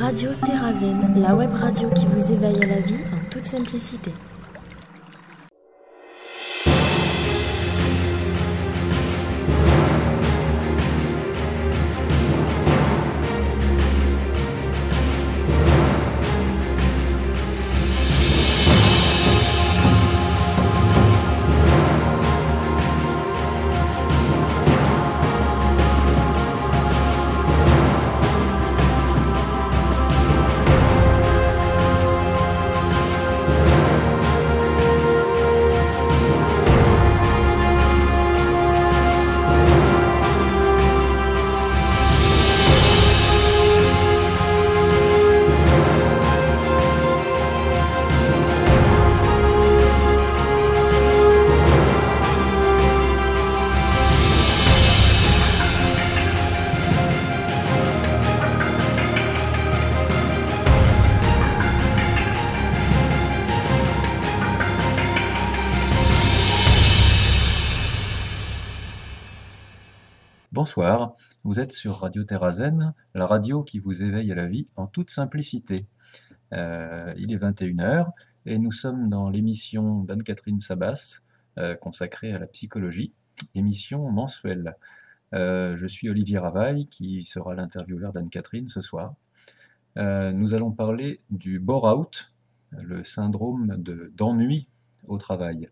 Radio Terrazen, la web radio qui vous éveille à la vie en toute simplicité. Bonsoir, vous êtes sur Radio Terrazen, la radio qui vous éveille à la vie en toute simplicité. Il est 21h et nous sommes dans l'émission d'Anne-Catherine Sabas consacrée à la psychologie, émission mensuelle. Je suis Olivier Ravaille qui sera l'intervieweur d'Anne-Catherine ce soir. Nous allons parler du bore-out, le syndrome d'ennui au travail.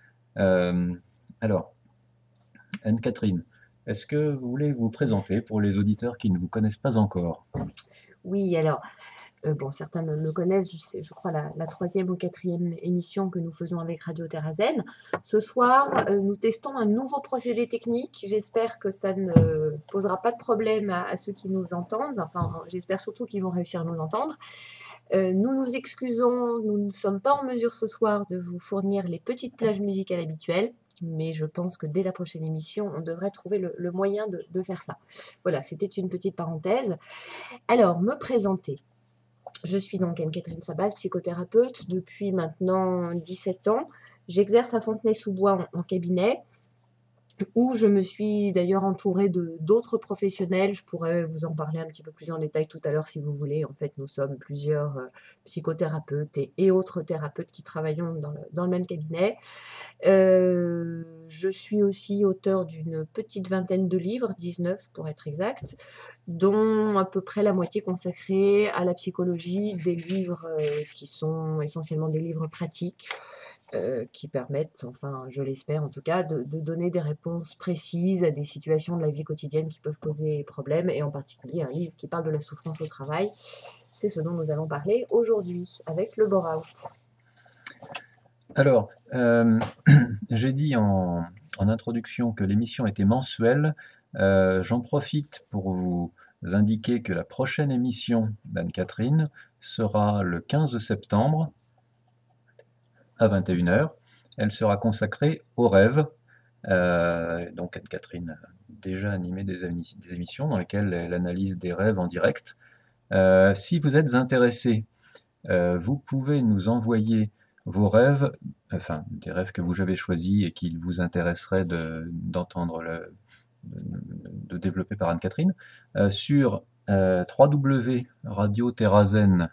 Alors, Anne-Catherine, est-ce que vous voulez vous présenter pour les auditeurs qui ne vous connaissent pas encore? Oui, alors, certains me connaissent, c'est, je crois, la troisième ou quatrième émission que nous faisons avec Radio Terrazen. Ce soir, nous testons un nouveau procédé technique. J'espère que ça ne posera pas de problème à ceux qui nous entendent. Enfin, j'espère surtout qu'ils vont réussir à nous entendre. Nous nous excusons, nous ne sommes pas en mesure ce soir de vous fournir les petites plages musicales habituelles. Mais je pense que dès la prochaine émission, on devrait trouver le moyen de faire ça. Voilà, c'était une petite parenthèse. Alors, me présenter. Je suis donc Anne-Catherine Sabas, psychothérapeute depuis maintenant 17 ans. J'exerce à Fontenay-sous-Bois en cabinet, où je me suis d'ailleurs entourée d'autres professionnels. Je pourrais vous en parler un petit peu plus en détail tout à l'heure si vous voulez. En fait, nous sommes plusieurs psychothérapeutes et autres thérapeutes qui travaillons dans le même cabinet. Je suis aussi auteure d'une petite vingtaine de livres, 19 pour être exact, dont à peu près la moitié consacrée à la psychologie, des livres qui sont essentiellement des livres pratiques, qui permettent, enfin je l'espère en tout cas, de donner des réponses précises à des situations de la vie quotidienne qui peuvent poser problème, et en particulier un livre qui parle de la souffrance au travail. C'est ce dont nous allons parler aujourd'hui avec le bore-out. Alors, j'ai dit en introduction que l'émission était mensuelle. J'en profite pour vous indiquer que la prochaine émission d'Anne-Catherine sera le 15 septembre à 21h. Elle sera consacrée aux rêves. Donc Anne-Catherine a déjà animé des émissions dans lesquelles elle analyse des rêves en direct. Si vous êtes intéressé, vous pouvez nous envoyer vos rêves, enfin des rêves que vous avez choisis et qu'il vous intéresserait d'entendre, de développer par Anne-Catherine, sur www.radioterrazen,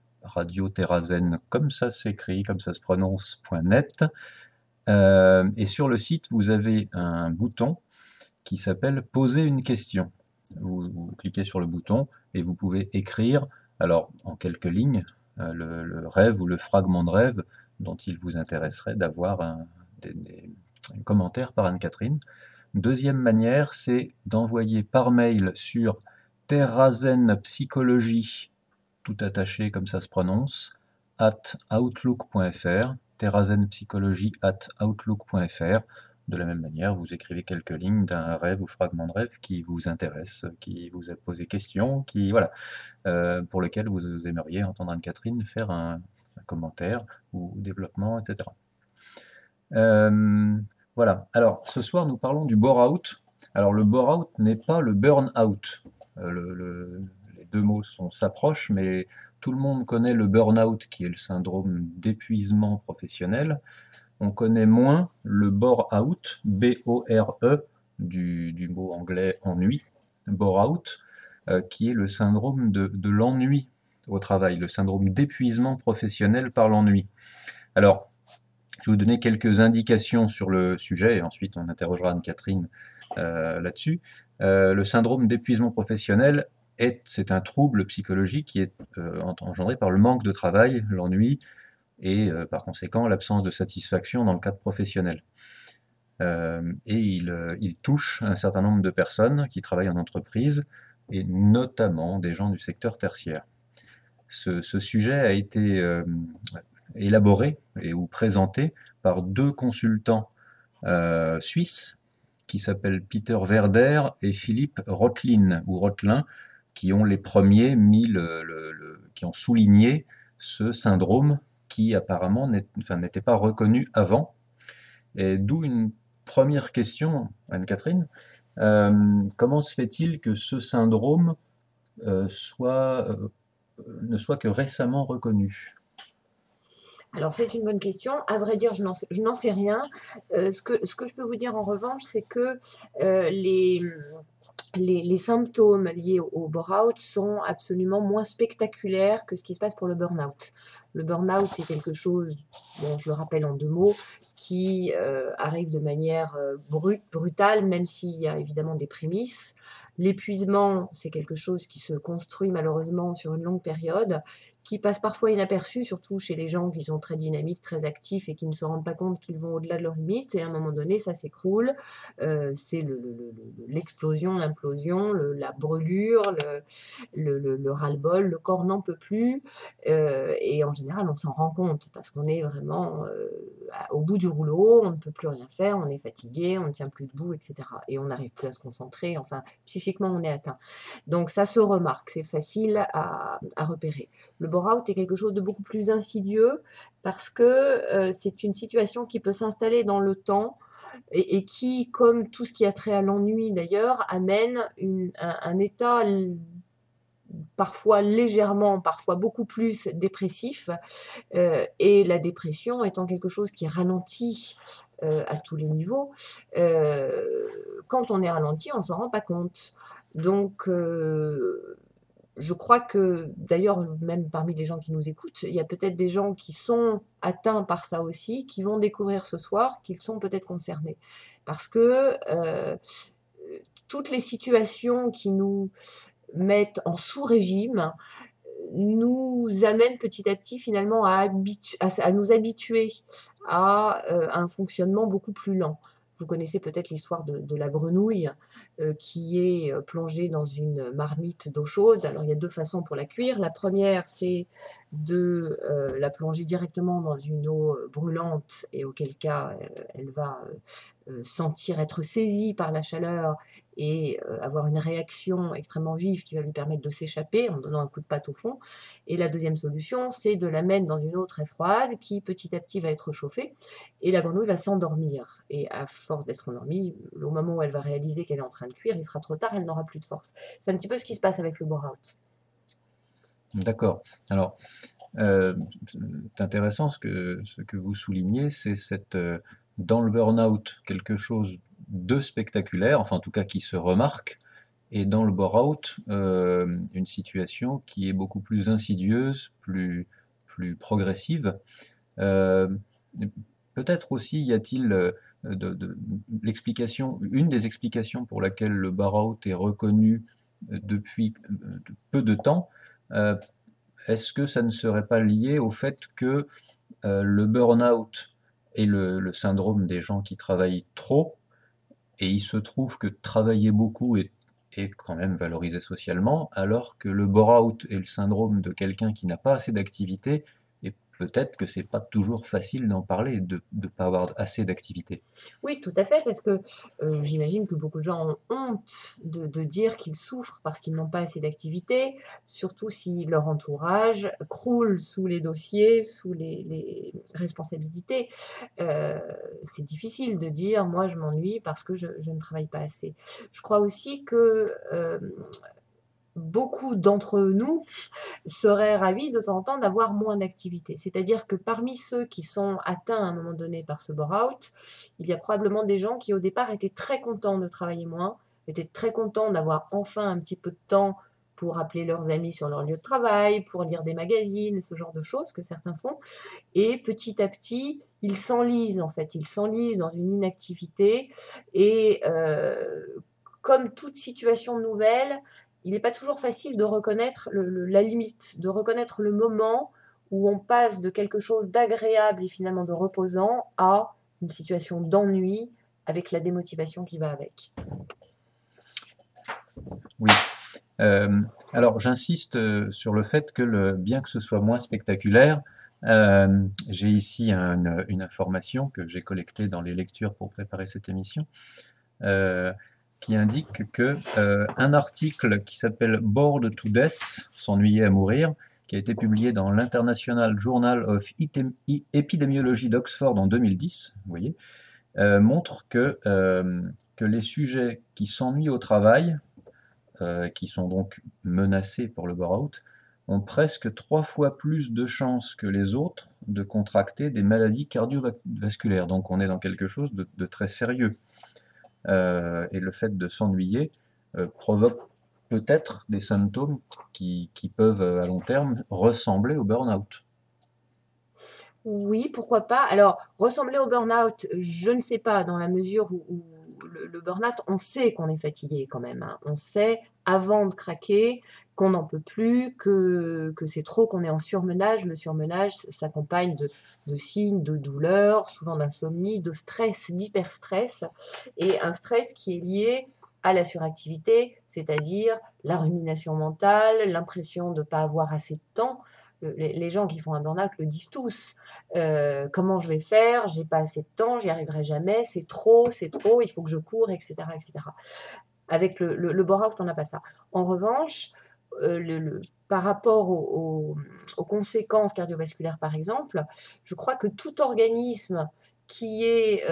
comme ça s'écrit, comme ça se prononce, .net. Et sur le site, vous avez un bouton qui s'appelle « Poser une question ». Vous cliquez sur le bouton et vous pouvez écrire, alors en quelques lignes, le rêve ou le fragment de rêve dont il vous intéresserait d'avoir des commentaires par Anne-Catherine. Deuxième manière, c'est d'envoyer par mail sur terrazenpsychologie, tout attaché comme ça se prononce, @outlook.fr, terrazenpsychologie@outlook.fr. De la même manière, vous écrivez quelques lignes d'un rêve ou fragment de rêve qui vous intéresse, qui vous a posé question, pour lequel vous aimeriez entendre Anne-Catherine faire un commentaire ou développement, etc. Voilà. Alors, ce soir, nous parlons du bore-out. Alors, le bore-out n'est pas le burn-out. Les deux mots s'approchent, mais tout le monde connaît le burn-out, qui est le syndrome d'épuisement professionnel. On connaît moins le bore-out, B-O-R-E, du mot anglais ennui, bore-out, qui est le syndrome de l'ennui au travail, le syndrome d'épuisement professionnel par l'ennui. Alors, je vais vous donner quelques indications sur le sujet, et ensuite on interrogera Anne-Catherine là-dessus. Le syndrome d'épuisement professionnel c'est un trouble psychologique qui est engendré par le manque de travail, l'ennui, et par conséquent l'absence de satisfaction dans le cadre professionnel. Et il touche un certain nombre de personnes qui travaillent en entreprise, et notamment des gens du secteur tertiaire. Ce sujet a été élaboré ou présenté par 2 consultants suisses qui s'appellent Peter Werder et Philippe Rothlin, qui ont les premiers qui ont souligné ce syndrome qui apparemment n'était pas reconnu avant. Et d'où une première question, Anne-Catherine. Comment se fait-il que ce syndrome ne soit que récemment reconnu? Alors, c'est une bonne question. À vrai dire, je n'en sais rien. Ce que je peux vous dire en revanche, c'est que les symptômes liés au burn-out sont absolument moins spectaculaires que ce qui se passe pour le burn-out. Le burn-out est quelque chose, bon, je le rappelle en 2 mots, qui arrive de manière brutale, même s'il y a évidemment des prémices. L'épuisement, c'est quelque chose qui se construit malheureusement sur une longue période, qui passe parfois inaperçu, surtout chez les gens qui sont très dynamiques, très actifs et qui ne se rendent pas compte qu'ils vont au-delà de leurs limites. Et à un moment donné, ça s'écroule. C'est l'explosion, l'implosion, la brûlure, le ras-le-bol. Le corps n'en peut plus. Et en général, on s'en rend compte parce qu'on est vraiment au bout du rouleau, on ne peut plus rien faire, on est fatigué, on ne tient plus debout, etc. Et on n'arrive plus à se concentrer. Enfin, psychiquement, on est atteint. Donc ça se remarque, c'est facile à repérer. Le burn-out est quelque chose de beaucoup plus insidieux parce que c'est une situation qui peut s'installer dans le temps et qui, comme tout ce qui a trait à l'ennui d'ailleurs, amène un état parfois légèrement, parfois beaucoup plus dépressif, et la dépression étant quelque chose qui ralentit à tous les niveaux. Quand on est ralenti, on ne s'en rend pas compte. Donc, je crois que, d'ailleurs, même parmi les gens qui nous écoutent, il y a peut-être des gens qui sont atteints par ça aussi, qui vont découvrir ce soir qu'ils sont peut-être concernés. Parce que toutes les situations qui nous mettent en sous-régime nous amènent petit à petit finalement à nous habituer à un fonctionnement beaucoup plus lent. Vous connaissez peut-être l'histoire de la grenouille qui est plongée dans une marmite d'eau chaude. Alors il y a 2 façons pour la cuire. La première, c'est de la plonger directement dans une eau brûlante, et auquel cas elle va sentir être saisie par la chaleur et avoir une réaction extrêmement vive qui va lui permettre de s'échapper en donnant un coup de patte au fond. Et la deuxième solution, c'est de la mettre dans une eau très froide qui petit à petit va être chauffée, et la grenouille va s'endormir. Et à force d'être endormie, au moment où elle va réaliser qu'elle est en train de cuire, il sera trop tard, elle n'aura plus de force. C'est un petit peu ce qui se passe avec le burn-out. D'accord. Alors, c'est intéressant ce que vous soulignez, c'est dans le burn-out, quelque chose de spectaculaire, enfin en tout cas qui se remarque, et dans le bore-out, une situation qui est beaucoup plus insidieuse, plus progressive. Peut-être aussi y a-t-il une des explications pour laquelle le bore-out est reconnu depuis peu de temps. Est-ce que ça ne serait pas lié au fait que le burn-out est le syndrome des gens qui travaillent trop, et il se trouve que travailler beaucoup est quand même valorisé socialement, alors que le bore-out est le syndrome de quelqu'un qui n'a pas assez d'activité, et peut-être que c'est pas toujours facile d'en parler, de ne pas avoir assez d'activité. Oui, tout à fait, parce que j'imagine que beaucoup de gens ont honte de dire qu'ils souffrent parce qu'ils n'ont pas assez d'activité, surtout si leur entourage croule sous les dossiers, sous les responsabilités. C'est difficile de dire: «Moi, je m'ennuie parce que je ne travaille pas assez». Je crois aussi que beaucoup d'entre nous seraient ravis de temps en temps d'avoir moins d'activité. C'est-à-dire que parmi ceux qui sont atteints à un moment donné par ce burn-out, il y a probablement des gens qui au départ étaient très contents de travailler moins, étaient très contents d'avoir enfin un petit peu de temps pour appeler leurs amis sur leur lieu de travail, pour lire des magazines, ce genre de choses que certains font. Et petit à petit, ils s'enlisent en fait, ils s'enlisent dans une inactivité. Et comme toute situation nouvelle, il n'est pas toujours facile de reconnaître la limite, de reconnaître le moment où on passe de quelque chose d'agréable et finalement de reposant à une situation d'ennui avec la démotivation qui va avec. Oui. Alors j'insiste sur le fait que bien que ce soit moins spectaculaire, j'ai ici une information que j'ai collectée dans les lectures pour préparer cette émission, qui indique que un article qui s'appelle Bored to Death, s'ennuyer à mourir, qui a été publié dans l'International Journal of Epidemiology d'Oxford en 2010, vous voyez, montre que les sujets qui s'ennuient au travail, qui sont donc menacés pour le bore-out, ont presque 3 fois plus de chances que les autres de contracter des maladies cardiovasculaires. Donc on est dans quelque chose de très sérieux. Et le fait de s'ennuyer provoque peut-être des symptômes qui peuvent à long terme ressembler au burn-out. Oui, pourquoi pas. Alors, ressembler au burn-out, je ne sais pas, dans la mesure où le burn-out, on sait qu'on est fatigué quand même, hein. On sait, avant de craquer, qu'on n'en peut plus, que c'est trop, qu'on est en surmenage. Le surmenage s'accompagne de signes de douleur, souvent d'insomnie, de stress, d'hyperstress, et un stress qui est lié à la suractivité, c'est-à-dire la rumination mentale, l'impression de ne pas avoir assez de temps. Les gens qui font un burn-out le disent tous. Comment je vais faire? J'ai pas assez de temps, j'y arriverai jamais, c'est trop, il faut que je cours, etc., etc. Avec le burn-out, on n'a pas ça. En revanche, par rapport aux conséquences cardiovasculaires, par exemple, je crois que tout organisme qui est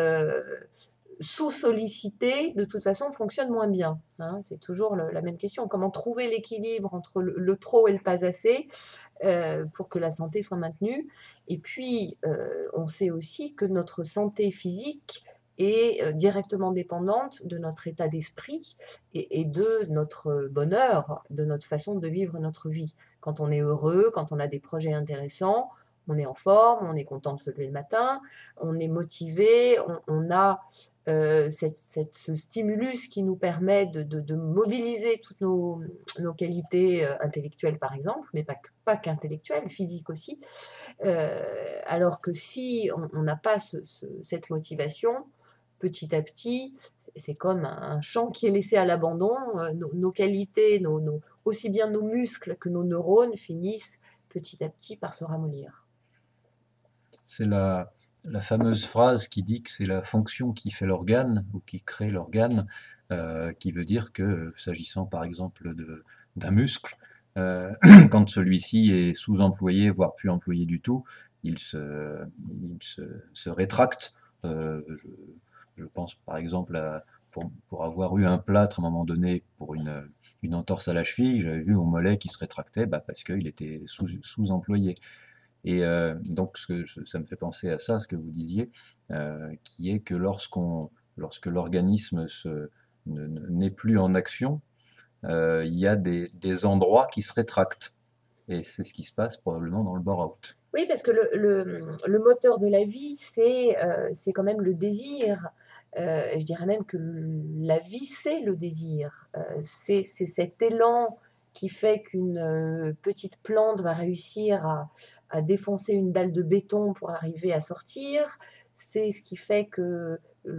sous-sollicité, de toute façon, fonctionne moins bien, hein. C'est toujours la même question. Comment trouver l'équilibre entre le trop et le pas assez pour que la santé soit maintenue. Et puis, on sait aussi que notre santé physique est directement dépendante de notre état d'esprit et de notre bonheur, de notre façon de vivre notre vie. Quand on est heureux, quand on a des projets intéressants, on est en forme, on est content de se lever le matin, on est motivé, on a ce stimulus qui nous permet de mobiliser toutes nos qualités intellectuelles, par exemple, mais pas qu'intellectuelles, physiques aussi. Alors que si on n'a pas cette motivation, petit à petit, c'est comme un champ qui est laissé à l'abandon. Nos qualités, aussi bien nos muscles que nos neurones finissent petit à petit par se ramollir. C'est la fameuse phrase qui dit que c'est la fonction qui fait l'organe ou qui crée l'organe, qui veut dire que, s'agissant par exemple d'un muscle, quand celui-ci est sous-employé, voire plus employé du tout, il se rétracte. Je pense par exemple pour avoir eu un plâtre à un moment donné pour une entorse à la cheville, j'avais vu mon mollet qui se rétractait parce qu'il était sous-employé. Et donc ça me fait penser à ça, ce que vous disiez, qui est que lorsque l'organisme n'est plus en action, il y a des endroits qui se rétractent. Et c'est ce qui se passe probablement dans le bore-out. Oui, parce que le moteur de la vie, c'est quand même le désir. Je dirais même que la vie, c'est le désir. C'est cet élan qui fait qu'une petite plante va réussir à défoncer une dalle de béton pour arriver à sortir. C'est ce qui fait que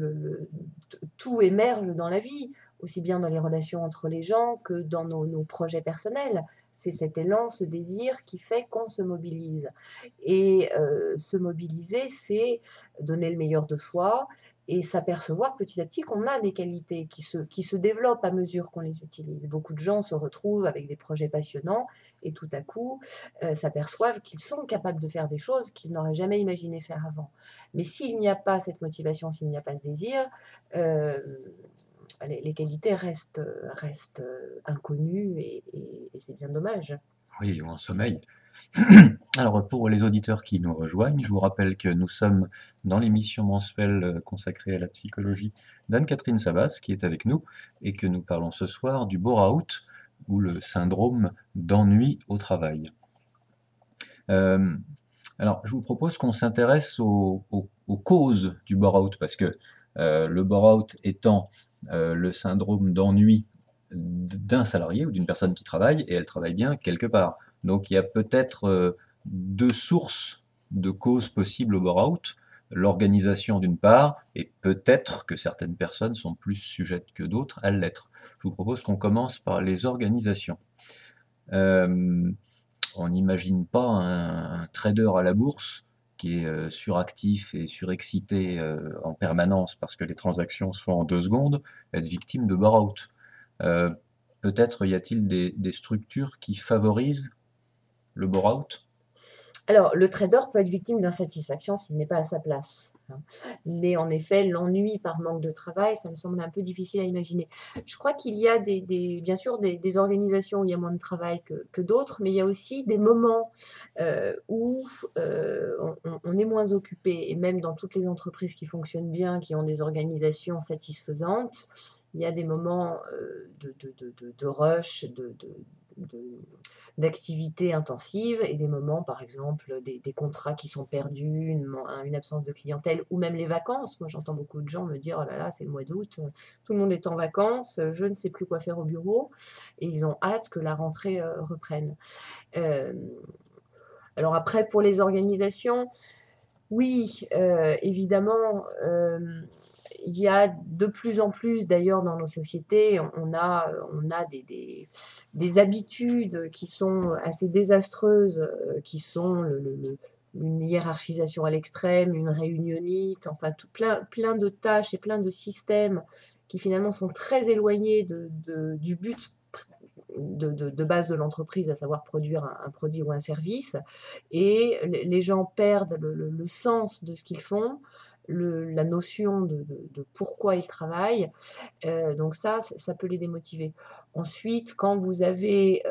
tout émerge dans la vie, aussi bien dans les relations entre les gens que dans nos projets personnels. C'est cet élan, ce désir qui fait qu'on se mobilise. Et se mobiliser, c'est donner le meilleur de soi et s'apercevoir petit à petit qu'on a des qualités qui se développent à mesure qu'on les utilise. Beaucoup de gens se retrouvent avec des projets passionnants et tout à coup s'aperçoivent qu'ils sont capables de faire des choses qu'ils n'auraient jamais imaginé faire avant. Mais s'il n'y a pas cette motivation, s'il n'y a pas ce désir, les qualités restent inconnues et c'est bien dommage. Oui, ou en sommeil. Alors pour les auditeurs qui nous rejoignent, je vous rappelle que nous sommes dans l'émission mensuelle consacrée à la psychologie d'Anne-Catherine Sabas qui est avec nous et que nous parlons ce soir du bore-out. ou le syndrome d'ennui au travail. Alors, je vous propose qu'on s'intéresse aux causes du bore-out, parce que le bore-out étant le syndrome d'ennui d'un salarié ou d'une personne qui travaille, et elle travaille bien quelque part. Donc il y a peut-être deux sources de causes possibles au bore-out, l'organisation d'une part, et peut-être que certaines personnes sont plus sujettes que d'autres à l'être. Je vous propose qu'on commence par les organisations. On n'imagine pas un trader à la bourse qui est suractif et surexcité en permanence parce que les transactions se font en 2 secondes, être victime de bore-out. Peut-être y a-t-il des structures qui favorisent le bore-out? Alors, le trader peut être victime d'insatisfaction s'il n'est pas à sa place, hein. Mais en effet, l'ennui par manque de travail, ça me semble un peu difficile à imaginer. Je crois qu'il y a bien sûr des organisations où il y a moins de travail que d'autres, mais il y a aussi des moments où on est moins occupé. Et même dans toutes les entreprises qui fonctionnent bien, qui ont des organisations satisfaisantes, il y a des moments de rush, d'activités intensives et des moments, par exemple, des contrats qui sont perdus, une absence de clientèle ou même les vacances. Moi, j'entends beaucoup de gens me dire, oh là là, c'est le mois d'août, tout le monde est en vacances, je ne sais plus quoi faire au bureau, et ils ont hâte que la rentrée reprenne. Euh, alors après, pour les organisations, oui, évidemment, il y a de plus en plus, d'ailleurs, dans nos sociétés, on a des habitudes qui sont assez désastreuses, qui sont une hiérarchisation à l'extrême, une réunionite, enfin plein de tâches et plein de systèmes qui finalement sont très éloignés du but de base de l'entreprise, à savoir produire un produit ou un service. Et les gens perdent le sens de ce qu'ils font, la notion de pourquoi ils travaillent. Donc ça peut les démotiver. Ensuite, quand vous avez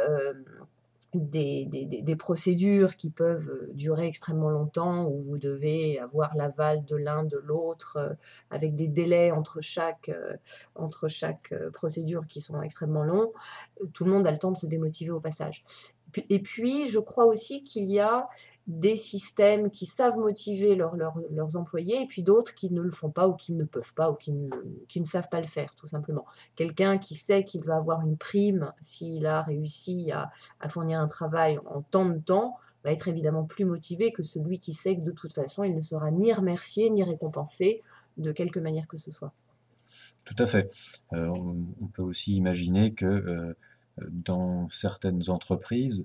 des procédures qui peuvent durer extrêmement longtemps, où vous devez avoir l'aval de l'un, de l'autre, avec des délais entre chaque procédure qui sont extrêmement longs, tout le monde a le temps de se démotiver au passage. Et puis, je crois aussi qu'il y a des systèmes qui savent motiver leurs employés, et puis d'autres qui ne le font pas, ou qui ne peuvent pas, ou qui ne savent pas le faire, tout simplement. Quelqu'un qui sait qu'il va avoir une prime s'il a réussi à fournir un travail en tant de temps, va être évidemment plus motivé que celui qui sait que de toute façon, il ne sera ni remercié, ni récompensé de quelque manière que ce soit. Tout à fait. On peut aussi imaginer que dans certaines entreprises,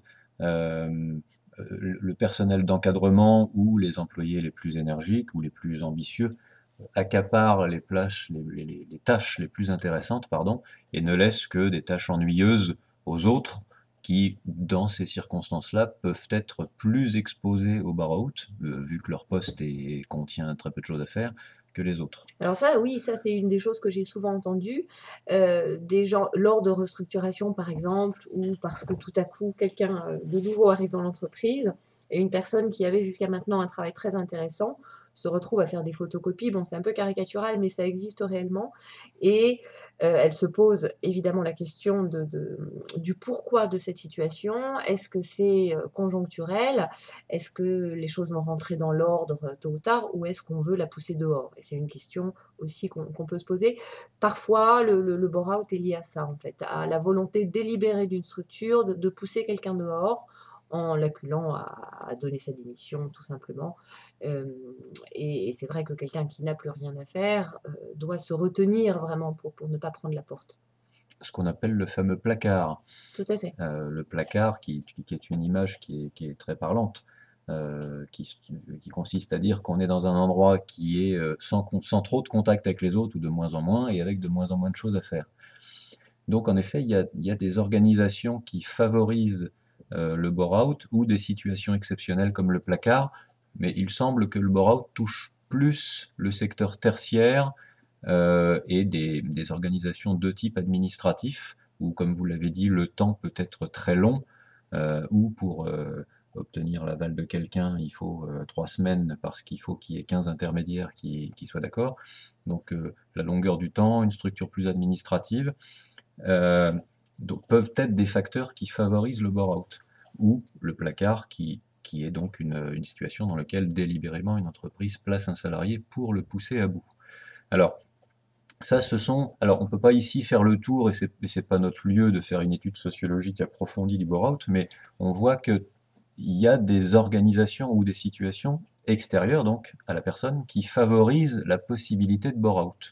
le personnel d'encadrement ou les employés les plus énergiques ou les plus ambitieux accaparent les tâches les plus intéressantes, pardon, et ne laissent que des tâches ennuyeuses aux autres qui, dans ces circonstances-là, peuvent être plus exposés au burn-out, vu que leur poste contient très peu de choses à faire, que les autres. Alors ça, oui, ça c'est une des choses que j'ai souvent entendues. Des gens, lors de restructuration par exemple, ou parce que tout à coup quelqu'un de nouveau arrive dans l'entreprise, et une personne qui avait jusqu'à maintenant un travail très intéressant se retrouve à faire des photocopies. Bon, c'est un peu caricatural, mais ça existe réellement. Et elle se pose évidemment la question du pourquoi de cette situation. Est-ce que c'est conjoncturel? Est-ce que les choses vont rentrer dans l'ordre tôt ou tard, ou est-ce qu'on veut la pousser dehors? Et c'est une question aussi qu'on peut se poser. Parfois, le bore-out est lié à ça, en fait, à la volonté délibérée d'une structure de pousser quelqu'un dehors en l'acculant à donner sa démission, tout simplement. Et c'est vrai que quelqu'un qui n'a plus rien à faire doit se retenir vraiment pour ne pas prendre la porte. Ce qu'on appelle le fameux placard. Tout à fait. Le placard qui est une image qui est très parlante, qui consiste à dire qu'on est dans un endroit qui est sans trop de contact avec les autres, ou de moins en moins, et avec de moins en moins de choses à faire. Donc en effet, il y a des organisations qui favorisent le bore-out ou des situations exceptionnelles comme le placard, mais il semble que le bore-out touche plus le secteur tertiaire et des organisations de type administratif, où, comme vous l'avez dit, le temps peut être très long, ou pour obtenir l'aval de quelqu'un, il faut 3 semaines parce qu'il faut qu'il y ait 15 intermédiaires qui soient d'accord. Donc la longueur du temps, une structure plus administrative. donc, peuvent être des facteurs qui favorisent le bore-out, ou le placard qui est donc une situation dans laquelle délibérément une entreprise place un salarié pour le pousser à bout. Alors, ça, alors, on ne peut pas ici faire le tour, et c'est pas notre lieu de faire une étude sociologique approfondie du bore-out, mais on voit qu'il y a des organisations ou des situations extérieures donc à la personne qui favorisent la possibilité de bore-out.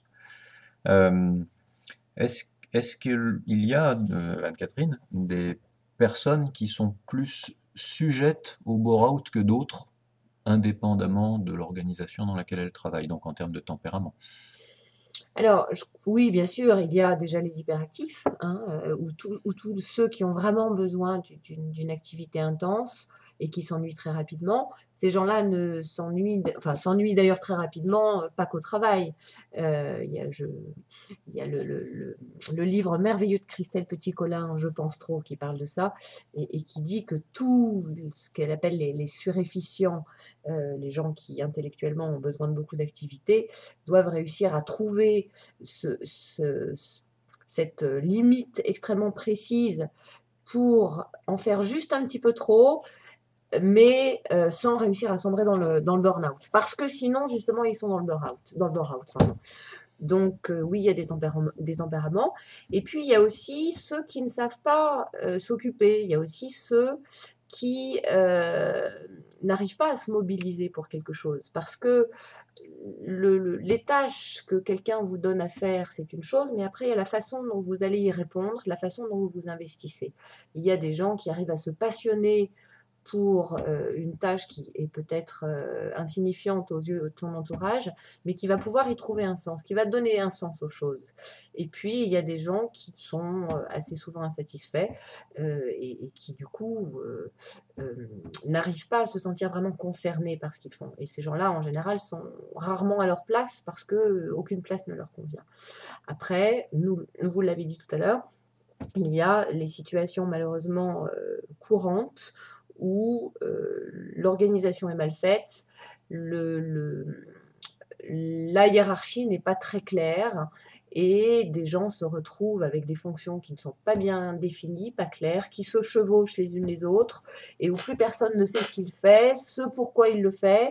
Est-ce qu'il y a, Anne-Catherine, des personnes qui sont plus sujettes au bore-out que d'autres, indépendamment de l'organisation dans laquelle elles travaillent, donc en termes de tempérament? Alors, oui, bien sûr, il y a déjà les hyperactifs, hein, ou tous ceux qui ont vraiment besoin d'une activité intense et qui s'ennuient très rapidement. Ces gens-là ne s'ennuient, enfin, s'ennuient d'ailleurs très rapidement, pas qu'au travail. Il y a, il y a le livre merveilleux de Christelle Petit-Colin, Je pense trop, qui parle de ça et qui dit que tout ce qu'elle appelle les suréfficients, les gens qui intellectuellement ont besoin de beaucoup d'activité, doivent réussir à trouver cette limite extrêmement précise pour en faire juste un petit peu trop, mais sans réussir à sombrer dans le burn-out. Parce que sinon, justement, ils sont dans le burn-out, pardon. Donc oui, il y a des tempéraments. Et puis, il y a aussi ceux qui ne savent pas s'occuper. Il y a aussi ceux qui n'arrivent pas à se mobiliser pour quelque chose. Parce que les tâches que quelqu'un vous donne à faire, c'est une chose, mais après, il y a la façon dont vous allez y répondre, la façon dont vous vous investissez. Il y a des gens qui arrivent à se passionner pour une tâche qui est peut-être insignifiante aux yeux de son entourage, mais qui va pouvoir y trouver un sens, qui va donner un sens aux choses. Et puis, il y a des gens qui sont assez souvent insatisfaits et qui, du coup, n'arrivent pas à se sentir vraiment concernés par ce qu'ils font. Et ces gens-là, en général, sont rarement à leur place parce qu'aucune place ne leur convient. Après, vous l'avez dit tout à l'heure, il y a les situations malheureusement courantes où l'organisation est mal faite, la hiérarchie n'est pas très claire et des gens se retrouvent avec des fonctions qui ne sont pas bien définies, pas claires, qui se chevauchent les unes les autres et où plus personne ne sait ce qu'il fait, ce pourquoi il le fait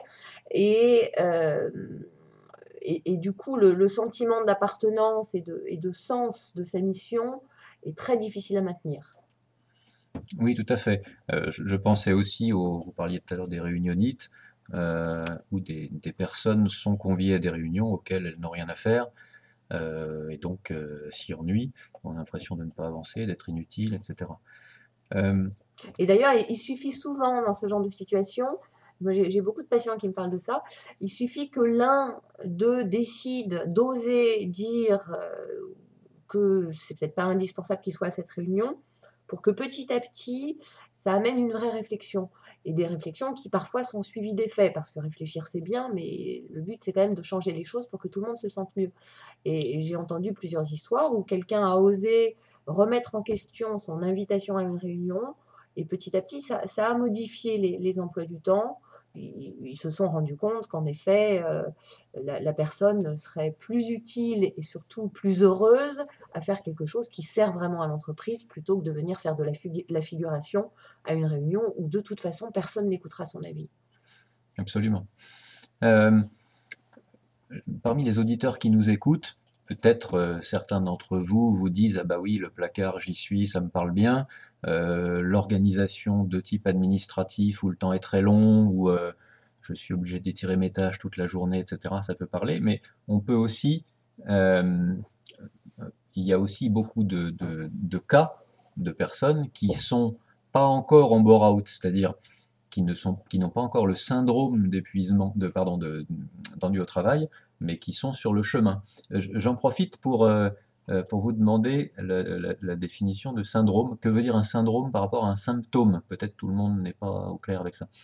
et du coup le sentiment d'appartenance et de sens de sa mission est très difficile à maintenir. Oui, tout à fait. Je pensais aussi, vous parliez tout à l'heure des réunionites, où des personnes sont conviées à des réunions auxquelles elles n'ont rien à faire, et donc s'y ennuient, ont l'impression de ne pas avancer, d'être inutiles, etc. Euh, Et d'ailleurs, il suffit souvent dans ce genre de situation, moi j'ai beaucoup de patients qui me parlent de ça, il suffit que l'un d'eux décide d'oser dire que c'est peut-être pas indispensable qu'il soit à cette réunion, pour que petit à petit, ça amène une vraie réflexion. Et des réflexions qui parfois sont suivies des faits, parce que réfléchir c'est bien, mais le but c'est quand même de changer les choses pour que tout le monde se sente mieux. Et j'ai entendu plusieurs histoires où quelqu'un a osé remettre en question son invitation à une réunion, et petit à petit, ça a modifié les emplois du temps. Ils se sont rendus compte qu'en effet, la personne serait plus utile et surtout plus heureuse à faire quelque chose qui sert vraiment à l'entreprise plutôt que de venir faire de la figuration à une réunion où de toute façon personne n'écoutera son avis. Absolument. Euh, Parmi les auditeurs qui nous écoutent, peut-être certains d'entre vous vous disent: ah bah oui, le placard, j'y suis, ça me parle bien. L'organisation de type administratif où le temps est très long, où je suis obligé d'étirer mes tâches toute la journée, etc. Ça peut parler, mais on peut aussi, euh, il y a aussi beaucoup de cas de personnes qui sont pas encore en bore-out, c'est-à-dire qui n'ont pas encore le syndrome d'épuisement, d'ennui au travail, mais qui sont sur le chemin. J'en profite pour vous demander la définition de syndrome. Que veut dire un syndrome par rapport à un symptôme? Peut-être tout le monde n'est pas au clair avec ça.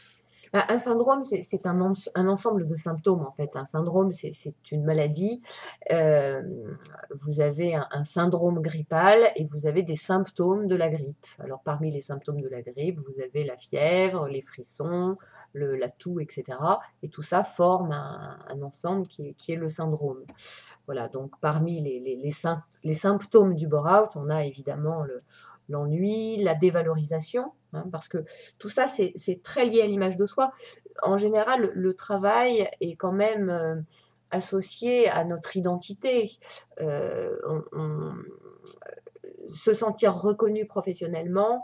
Un syndrome, c'est un ensemble de symptômes, en fait. Un syndrome, c'est une maladie. Euh, Vous avez un syndrome grippal et vous avez des symptômes de la grippe. Alors, parmi les symptômes de la grippe, vous avez la fièvre, les frissons, la toux, etc. Et tout ça forme un ensemble qui est le syndrome. Voilà, donc parmi les symptômes du bore-out, on a évidemment l'ennui, la dévalorisation, hein, parce que tout ça, c'est très lié à l'image de soi. En général, le travail est quand même associé à notre identité. Se sentir reconnu professionnellement,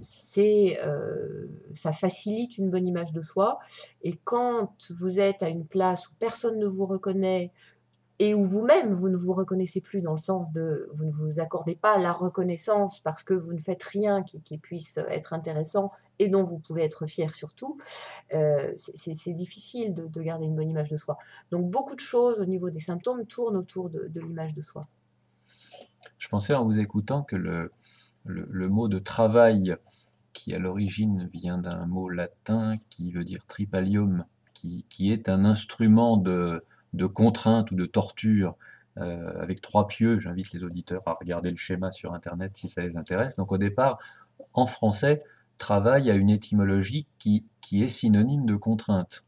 ça facilite une bonne image de soi. Et quand vous êtes à une place où personne ne vous reconnaît, et où vous-même, vous ne vous reconnaissez plus dans le sens de, vous ne vous accordez pas la reconnaissance parce que vous ne faites rien qui puisse être intéressant et dont vous pouvez être fier surtout, c'est difficile de garder une bonne image de soi. Donc beaucoup de choses au niveau des symptômes tournent autour de l'image de soi. Je pensais en vous écoutant que le mot de travail, qui à l'origine vient d'un mot latin qui veut dire tripalium, qui est un instrument de contrainte ou de torture avec 3 pieux. J'invite les auditeurs à regarder le schéma sur Internet si ça les intéresse. Donc au départ, en français, travail a une étymologie qui est synonyme de contrainte.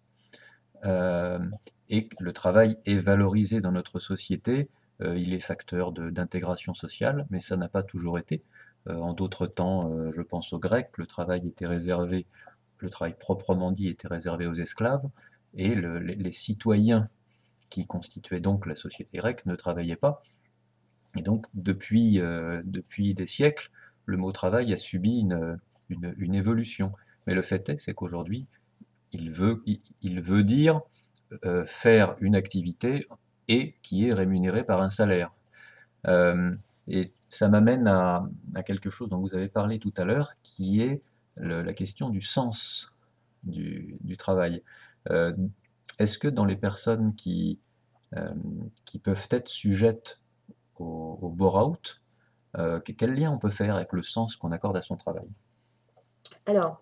Et le travail est valorisé dans notre société, il est facteur d'intégration sociale, mais ça n'a pas toujours été. En d'autres temps, je pense aux Grecs, le travail proprement dit était réservé aux esclaves, et les citoyens qui constituaient donc la société grecque ne travaillaient pas. Et donc depuis des siècles, le mot travail a subi une évolution. Mais le fait est, c'est qu'aujourd'hui, il veut dire faire une activité et qui est rémunérée par un salaire. Et ça m'amène à quelque chose dont vous avez parlé tout à l'heure, qui est la question du sens du travail. Est-ce que dans les personnes qui peuvent être sujettes au bore-out, quel lien on peut faire avec le sens qu'on accorde à son travail? Alors,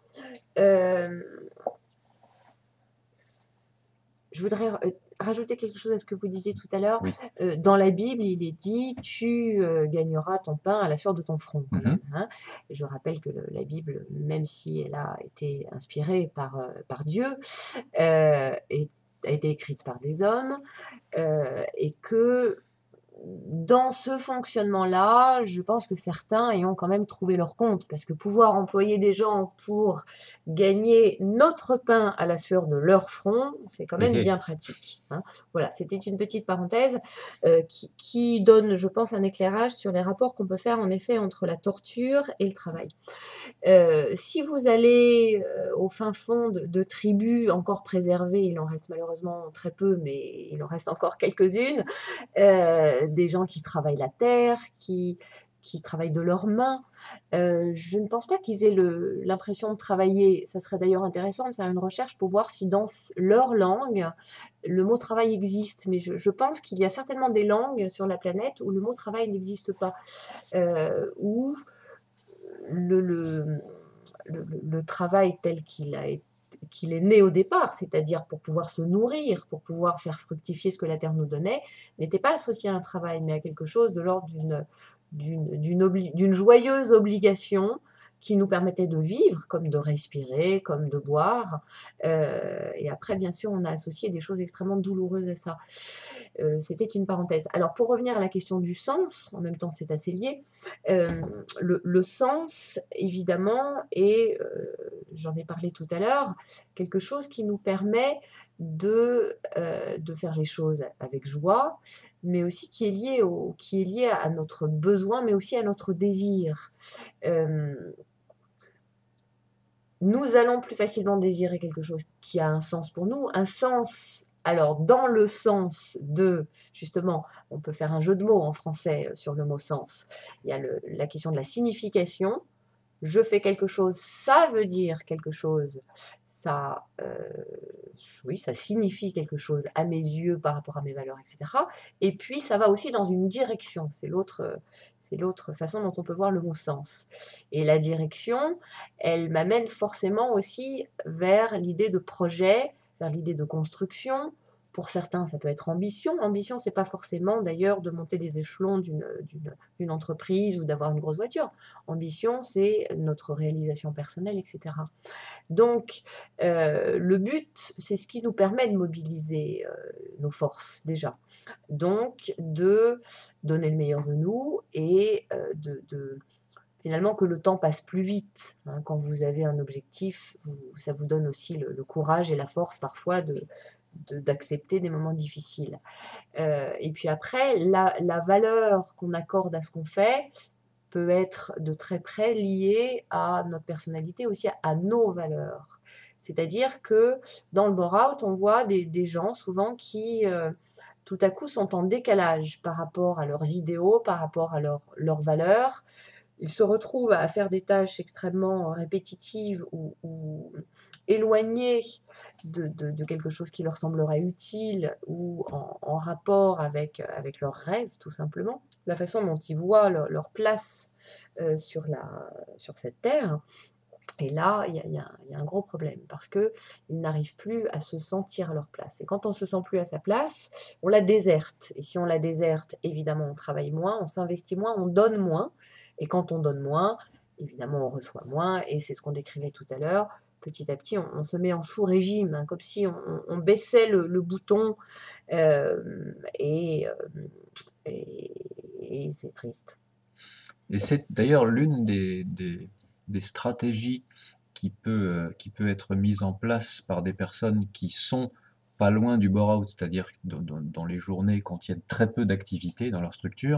je voudrais rajouter quelque chose à ce que vous disiez tout à l'heure. Oui. Dans la Bible, il est dit « tu gagneras ton pain à la sueur de ton front ». Hein. Je rappelle que la Bible, même si elle a été inspirée par Dieu, a été écrite par des hommes, et que dans ce fonctionnement-là, je pense que certains ayant quand même trouvé leur compte, parce que pouvoir employer des gens pour gagner notre pain à la sueur de leur front, c'est quand même bien pratique. Hein. Voilà, c'était une petite parenthèse qui donne, je pense, un éclairage sur les rapports qu'on peut faire en effet entre la torture et le travail. Si vous allez au fin fond de tribus encore préservées, il en reste malheureusement très peu, mais il en reste encore quelques-unes, des gens qui travaillent la terre, qui travaillent de leurs mains. Je ne pense pas qu'ils aient l'impression de travailler. Ça serait d'ailleurs intéressant de faire une recherche pour voir si dans leur langue, le mot travail existe. Mais je pense qu'il y a certainement des langues sur la planète où le mot travail n'existe pas. Où le travail tel qu'il est né au départ, c'est-à-dire pour pouvoir se nourrir, pour pouvoir faire fructifier ce que la terre nous donnait, n'était pas associé à un travail, mais à quelque chose de l'ordre d'une joyeuse obligation qui nous permettait de vivre, comme de respirer, comme de boire. Et après, bien sûr, on a associé des choses extrêmement douloureuses à ça. C'était une parenthèse. Alors, pour revenir à la question du sens, en même temps, c'est assez lié. Le sens, évidemment, est, j'en ai parlé tout à l'heure, quelque chose qui nous permet de faire les choses avec joie, mais aussi qui est lié à notre besoin, mais aussi à notre désir. Nous allons plus facilement désirer quelque chose qui a un sens pour nous, un sens, alors dans le sens de, justement, on peut faire un jeu de mots en français sur le mot sens. Il y a la question de la signification, je fais quelque chose, ça veut dire quelque chose, ça, oui, ça signifie quelque chose à mes yeux par rapport à mes valeurs, etc. Et puis, ça va aussi dans une direction. C'est l'autre façon dont on peut voir le mot sens. Et la direction, elle m'amène forcément aussi vers l'idée de projet, vers l'idée de construction. Pour certains, ça peut être ambition. Ambition, c'est pas forcément d'ailleurs de monter les échelons d'une entreprise ou d'avoir une grosse voiture. Ambition, c'est notre réalisation personnelle, etc. Donc, le but, c'est ce qui nous permet de mobiliser nos forces déjà. Donc, de donner le meilleur de nous et finalement que le temps passe plus vite. Hein, quand vous avez un objectif, ça vous donne aussi le courage et la force parfois d'accepter des moments difficiles. Et puis après, la valeur qu'on accorde à ce qu'on fait peut être de très près liée à notre personnalité, aussi à nos valeurs. C'est-à-dire que dans le bore-out, on voit des gens souvent qui, tout à coup, sont en décalage par rapport à leurs idéaux, par rapport à leurs valeurs. Ils se retrouvent à faire des tâches extrêmement répétitives ou éloignées de quelque chose qui leur semblerait utile ou en rapport avec leurs rêves, tout simplement. La façon dont ils voient leur place sur cette terre. Et là, il y a un gros problème parce qu'ils n'arrivent plus à se sentir à leur place. Et quand on ne se sent plus à sa place, on la déserte. Et si on la déserte, évidemment, on travaille moins, on s'investit moins, on donne moins. Et quand on donne moins, évidemment, on reçoit moins. Et c'est ce qu'on décrivait tout à l'heure. Petit à petit, on se met en sous-régime, hein, comme si on baissait le bouton. Et c'est triste. Et c'est d'ailleurs l'une des stratégies qui peut être mise en place par des personnes qui sont pas loin du bore-out, c'est-à-dire dans les journées contiennent très peu d'activité dans leur structure.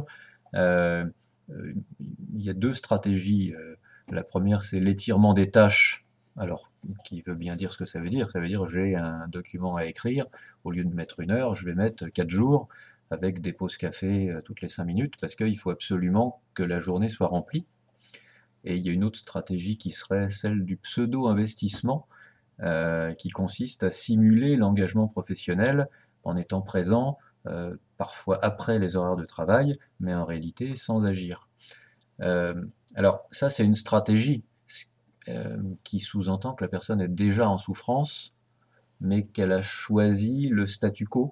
Il y a deux stratégies. La première, c'est l'étirement des tâches. Alors, qui veut bien dire ce que ça veut dire. Ça veut dire j'ai un document à écrire. Au lieu de mettre 1 heure, je vais mettre 4 jours avec des pauses café toutes les 5 minutes parce qu'il faut absolument que la journée soit remplie. Et il y a une autre stratégie qui serait celle du pseudo-investissement, qui consiste à simuler l'engagement professionnel en étant présent, parfois après les horaires de travail, mais en réalité sans agir. Alors ça, c'est une stratégie qui sous-entend que la personne est déjà en souffrance, mais qu'elle a choisi le statu quo.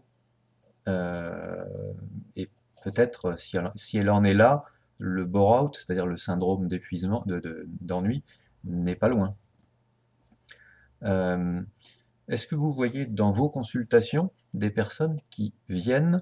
Et peut-être, si elle en est là, le bore-out, c'est-à-dire le syndrome d'épuisement, d'ennui, n'est pas loin. Est-ce que vous voyez dans vos consultations des personnes qui viennent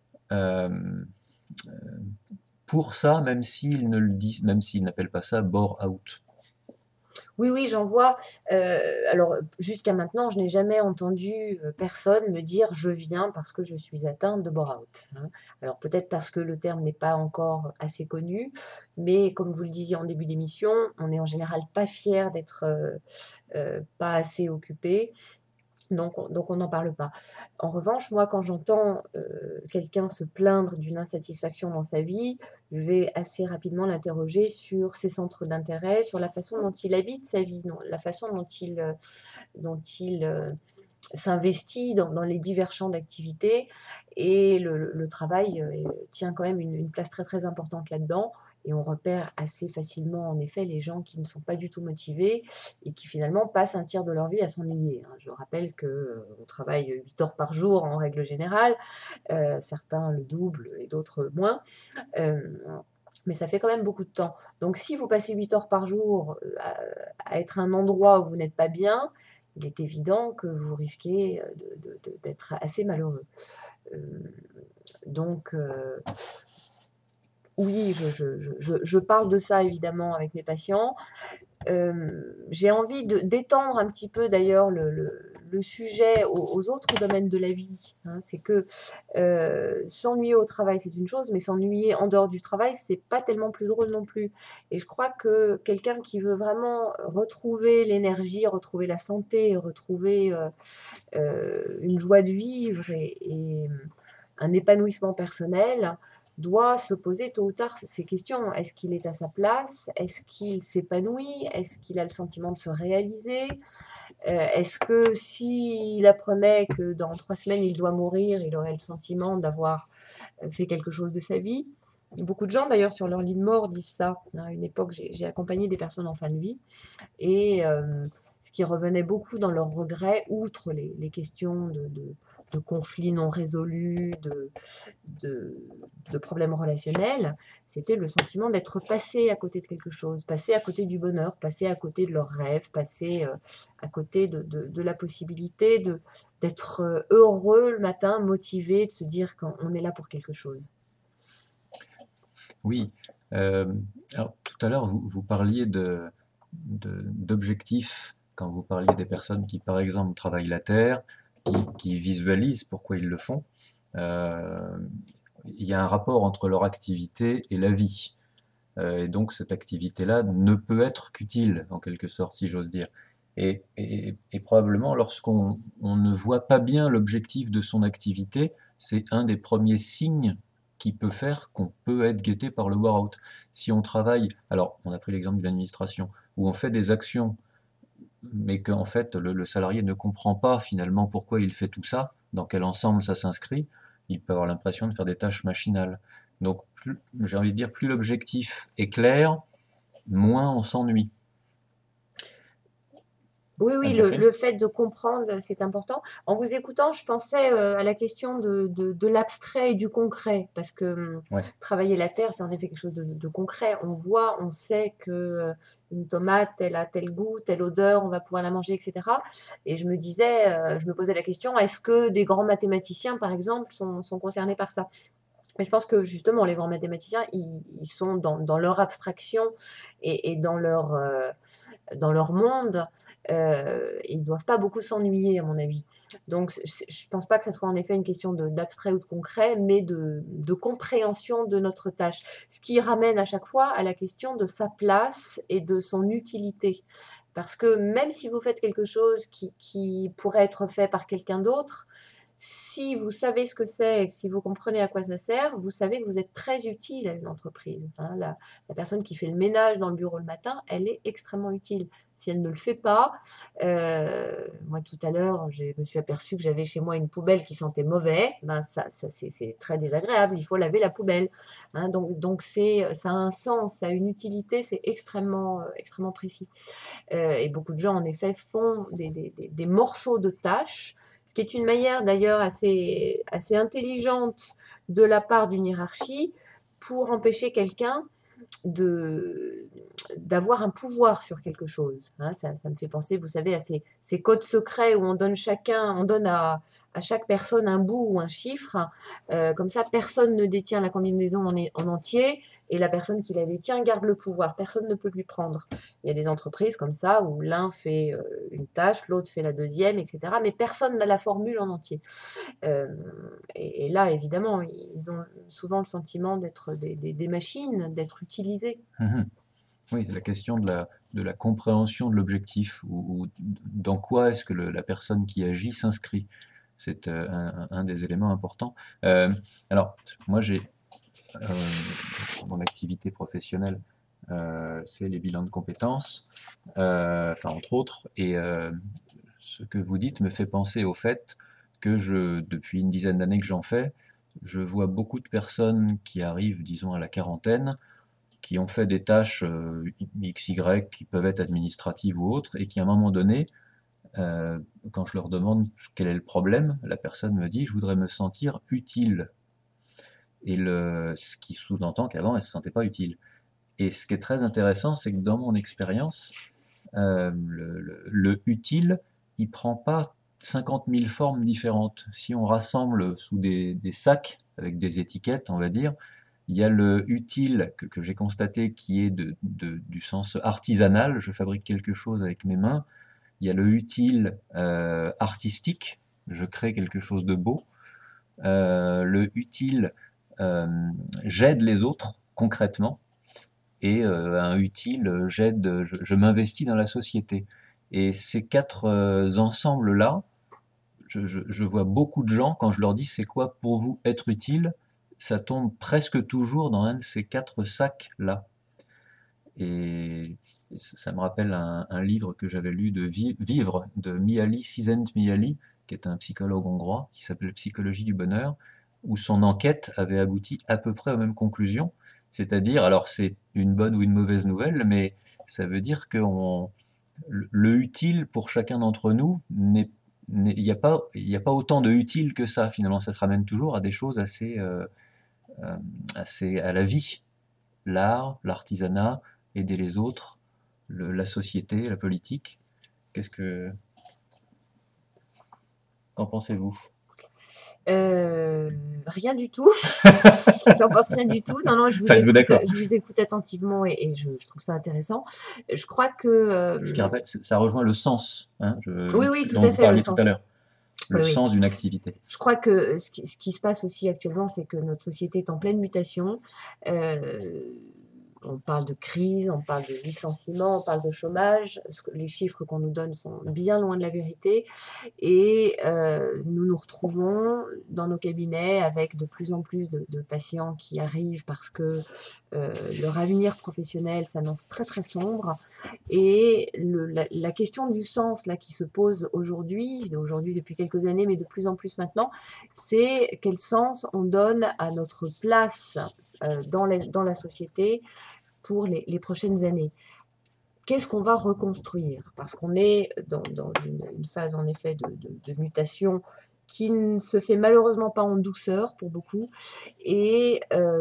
pour ça, même s'ils ne le disent, même s'ils n'appellent pas ça bore-out? Oui, j'en vois. Alors, jusqu'à maintenant, je n'ai jamais entendu personne me dire je viens parce que je suis atteinte de bore-out. Hein. Alors, peut-être parce que le terme n'est pas encore assez connu, mais comme vous le disiez en début d'émission, on n'est en général pas fier d'être pas assez occupé. Donc on n'en parle pas. En revanche, moi, quand j'entends quelqu'un se plaindre d'une insatisfaction dans sa vie, je vais assez rapidement l'interroger sur ses centres d'intérêt, sur la façon dont il habite sa vie, la façon dont il s'investit dans les divers champs d'activité. Et le travail tient quand même une place très très importante là-dedans. Et on repère assez facilement, en effet, les gens qui ne sont pas du tout motivés et qui finalement passent un tiers de leur vie à s'ennuyer. Hein. Je rappelle qu'on travaille 8 heures par jour en règle générale, certains le double et d'autres moins. Mais ça fait quand même beaucoup de temps. Donc si vous passez 8 heures par jour à être à un endroit où vous n'êtes pas bien, il est évident que vous risquez d'être assez malheureux. Donc, oui, je parle de ça évidemment avec mes patients. J'ai envie d'étendre un petit peu d'ailleurs le sujet aux autres domaines de la vie. Hein. C'est que s'ennuyer au travail, c'est une chose, mais s'ennuyer en dehors du travail, c'est pas tellement plus drôle non plus. Et je crois que quelqu'un qui veut vraiment retrouver l'énergie, retrouver la santé, retrouver une joie de vivre et un épanouissement personnel, doit se poser tôt ou tard ces questions. Est-ce qu'il est à sa place? Est-ce qu'il s'épanouit? Est-ce qu'il a le sentiment de se réaliser? Est-ce que s'il apprenait que dans 3 semaines il doit mourir, il aurait le sentiment d'avoir fait quelque chose de sa vie? Beaucoup de gens d'ailleurs sur leur lit de mort disent ça. À une époque, j'ai accompagné des personnes en fin de vie et ce qui revenait beaucoup dans leurs regrets, outre les questions de conflits non résolus, de, de problèmes relationnels, c'était le sentiment d'être passé à côté de quelque chose, passé à côté du bonheur, passé à côté de leurs rêves, passé à côté de la possibilité d'être heureux le matin, motivé, de se dire qu'on est là pour quelque chose. Oui. Alors, tout à l'heure, vous parliez d'objectifs, quand vous parliez des personnes qui, par exemple, travaillent la terre, qui visualisent pourquoi ils le font. Il y a un rapport entre leur activité et la vie. Et donc, cette activité-là ne peut être qu'utile, en quelque sorte, si j'ose dire. Et probablement, lorsqu'on ne voit pas bien l'objectif de son activité, c'est un des premiers signes qui peut faire qu'on peut être guetté par le bore-out. Si on travaille, alors on a pris l'exemple de l'administration, où on fait des actions, mais qu'en fait le salarié ne comprend pas finalement pourquoi il fait tout ça, dans quel ensemble ça s'inscrit, il peut avoir l'impression de faire des tâches machinales. Donc j'ai envie de dire, plus l'objectif est clair, moins on s'ennuie. Oui, le fait de comprendre, c'est important. En vous écoutant, je pensais à la question de l'abstrait et du concret, parce que Ouais. travailler la terre, c'est en effet quelque chose de concret. On voit, on sait que une tomate, elle a tel goût, telle odeur, on va pouvoir la manger, etc. Et je me disais, je me posais la question, est-ce que des grands mathématiciens, par exemple, sont concernés par ça? Mais je pense que justement, les grands mathématiciens, ils sont dans leur abstraction et dans leur monde, ils ne doivent pas beaucoup s'ennuyer, à mon avis. Donc, je ne pense pas que ce soit en effet une question d'abstrait ou de concret, mais de compréhension de notre tâche. Ce qui ramène à chaque fois à la question de sa place et de son utilité. Parce que même si vous faites quelque chose qui pourrait être fait par quelqu'un d'autre, si vous savez ce que c'est et si vous comprenez à quoi ça sert, vous savez que vous êtes très utile à une entreprise. Hein. La personne qui fait le ménage dans le bureau le matin, elle est extrêmement utile. Si elle ne le fait pas, moi tout à l'heure, je me suis aperçue que j'avais chez moi une poubelle qui sentait mauvais. Ben ça c'est très désagréable. Il faut laver la poubelle. Hein. Donc ça a un sens, ça a une utilité, c'est extrêmement précis. Et beaucoup de gens en effet font des morceaux de tâches, ce qui est une manière d'ailleurs assez intelligente de la part d'une hiérarchie pour empêcher quelqu'un d'avoir un pouvoir sur quelque chose. Hein, ça me fait penser, vous savez, à ces codes secrets où on donne à chaque personne un bout ou un chiffre. Comme ça, personne ne détient la combinaison en entier et la personne qui la détient garde le pouvoir. Personne ne peut lui prendre. Il y a des entreprises comme ça où l'un fait une tâche, l'autre fait la deuxième, etc. Mais personne n'a la formule en entier. Et là, évidemment, ils ont souvent le sentiment d'être des machines, d'être utilisés. Oui, la question de la compréhension de l'objectif, ou dans quoi est-ce que la personne qui agit s'inscrit. C'est un des éléments importants. Alors, moi, j'ai mon activité professionnelle, c'est les bilans de compétences, enfin, entre autres, et ce que vous dites me fait penser au fait que depuis une dizaine d'années que j'en fais, je vois beaucoup de personnes qui arrivent, disons, à la quarantaine, qui ont fait des tâches XY qui peuvent être administratives ou autres, et qui à un moment donné, quand je leur demande quel est le problème, la personne me dit: je voudrais me sentir utile. Et ce qui sous-entend qu'avant elle ne se sentait pas utile. Et ce qui est très intéressant, c'est que dans mon expérience, le utile, il prend pas 50 000 formes différentes. Si on rassemble sous des sacs avec des étiquettes, on va dire, il y a le utile que j'ai constaté qui est du sens artisanal, je fabrique quelque chose avec mes mains. Il y a le utile artistique, je crée quelque chose de beau. Le utile, j'aide les autres concrètement. Et un utile, je m'investis dans la société. Et ces quatre ensembles-là, je vois beaucoup de gens, quand je leur dis c'est quoi pour vous être utile, ça tombe presque toujours dans un de ces 4 sacs-là. Et ça me rappelle un livre que j'avais lu de Vivre de Mihaly Csikszentmihalyi, qui est un psychologue hongrois, qui s'appelle Psychologie du bonheur, où son enquête avait abouti à peu près aux mêmes conclusions. C'est-à-dire, alors c'est une bonne ou une mauvaise nouvelle, mais ça veut dire que le utile pour chacun d'entre nous il n'y a pas autant de utile que ça. Finalement, ça se ramène toujours à des choses assez à la vie. L'art, l'artisanat, aider les autres, la société, la politique. Qu'en pensez-vous? Rien du tout. J'en pense rien du tout. Non, Êtes-vous d'accord? je vous écoute attentivement et je trouve ça intéressant. Je crois que Ce qui rappelle, ça rejoint le sens, hein, oui, tout dont à vous fait, le parliez tout à sens. l'heure. Le Oui. sens d'une activité. Je crois que ce qui se passe aussi actuellement, c'est que notre société est en pleine mutation. On parle de crise, on parle de licenciement, on parle de chômage. Les chiffres qu'on nous donne sont bien loin de la vérité. Et nous nous retrouvons dans nos cabinets avec de plus en plus de patients qui arrivent parce que leur avenir professionnel s'annonce très très sombre. Et la question du sens là, qui se pose aujourd'hui depuis quelques années, mais de plus en plus maintenant, c'est quel sens on donne à notre place dans la société pour les prochaines années. Qu'est-ce qu'on va reconstruire? Parce qu'on est dans une phase en effet de mutation qui ne se fait malheureusement pas en douceur pour beaucoup. Et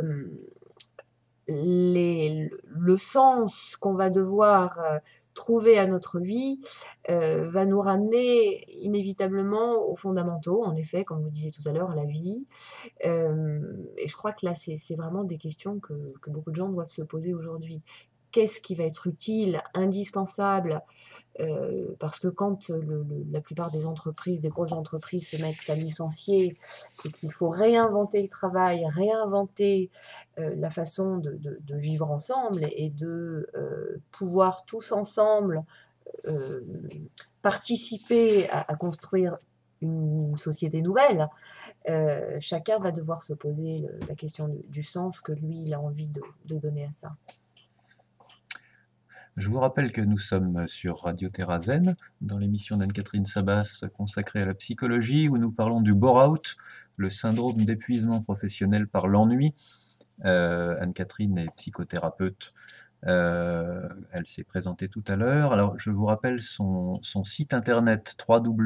le sens qu'on va devoir trouver à notre vie va nous ramener inévitablement aux fondamentaux, en effet, comme vous disiez tout à l'heure, à la vie. Et je crois que là, c'est vraiment des questions que beaucoup de gens doivent se poser aujourd'hui. Qu'est-ce qui va être utile, indispensable? Parce que quand la plupart des entreprises, des grosses entreprises se mettent à licencier et qu'il faut réinventer le travail, réinventer la façon de vivre ensemble et de pouvoir tous ensemble euh, participer à construire une société nouvelle, chacun va devoir se poser la question du sens que lui, il a envie de donner à ça. Je vous rappelle que nous sommes sur Radio Terrazen, dans l'émission d'Anne-Catherine Sabas consacrée à la psychologie, où nous parlons du bore-out, le syndrome d'épuisement professionnel par l'ennui. Anne-Catherine est psychothérapeute. Elle s'est présentée tout à l'heure. Alors, je vous rappelle son site internet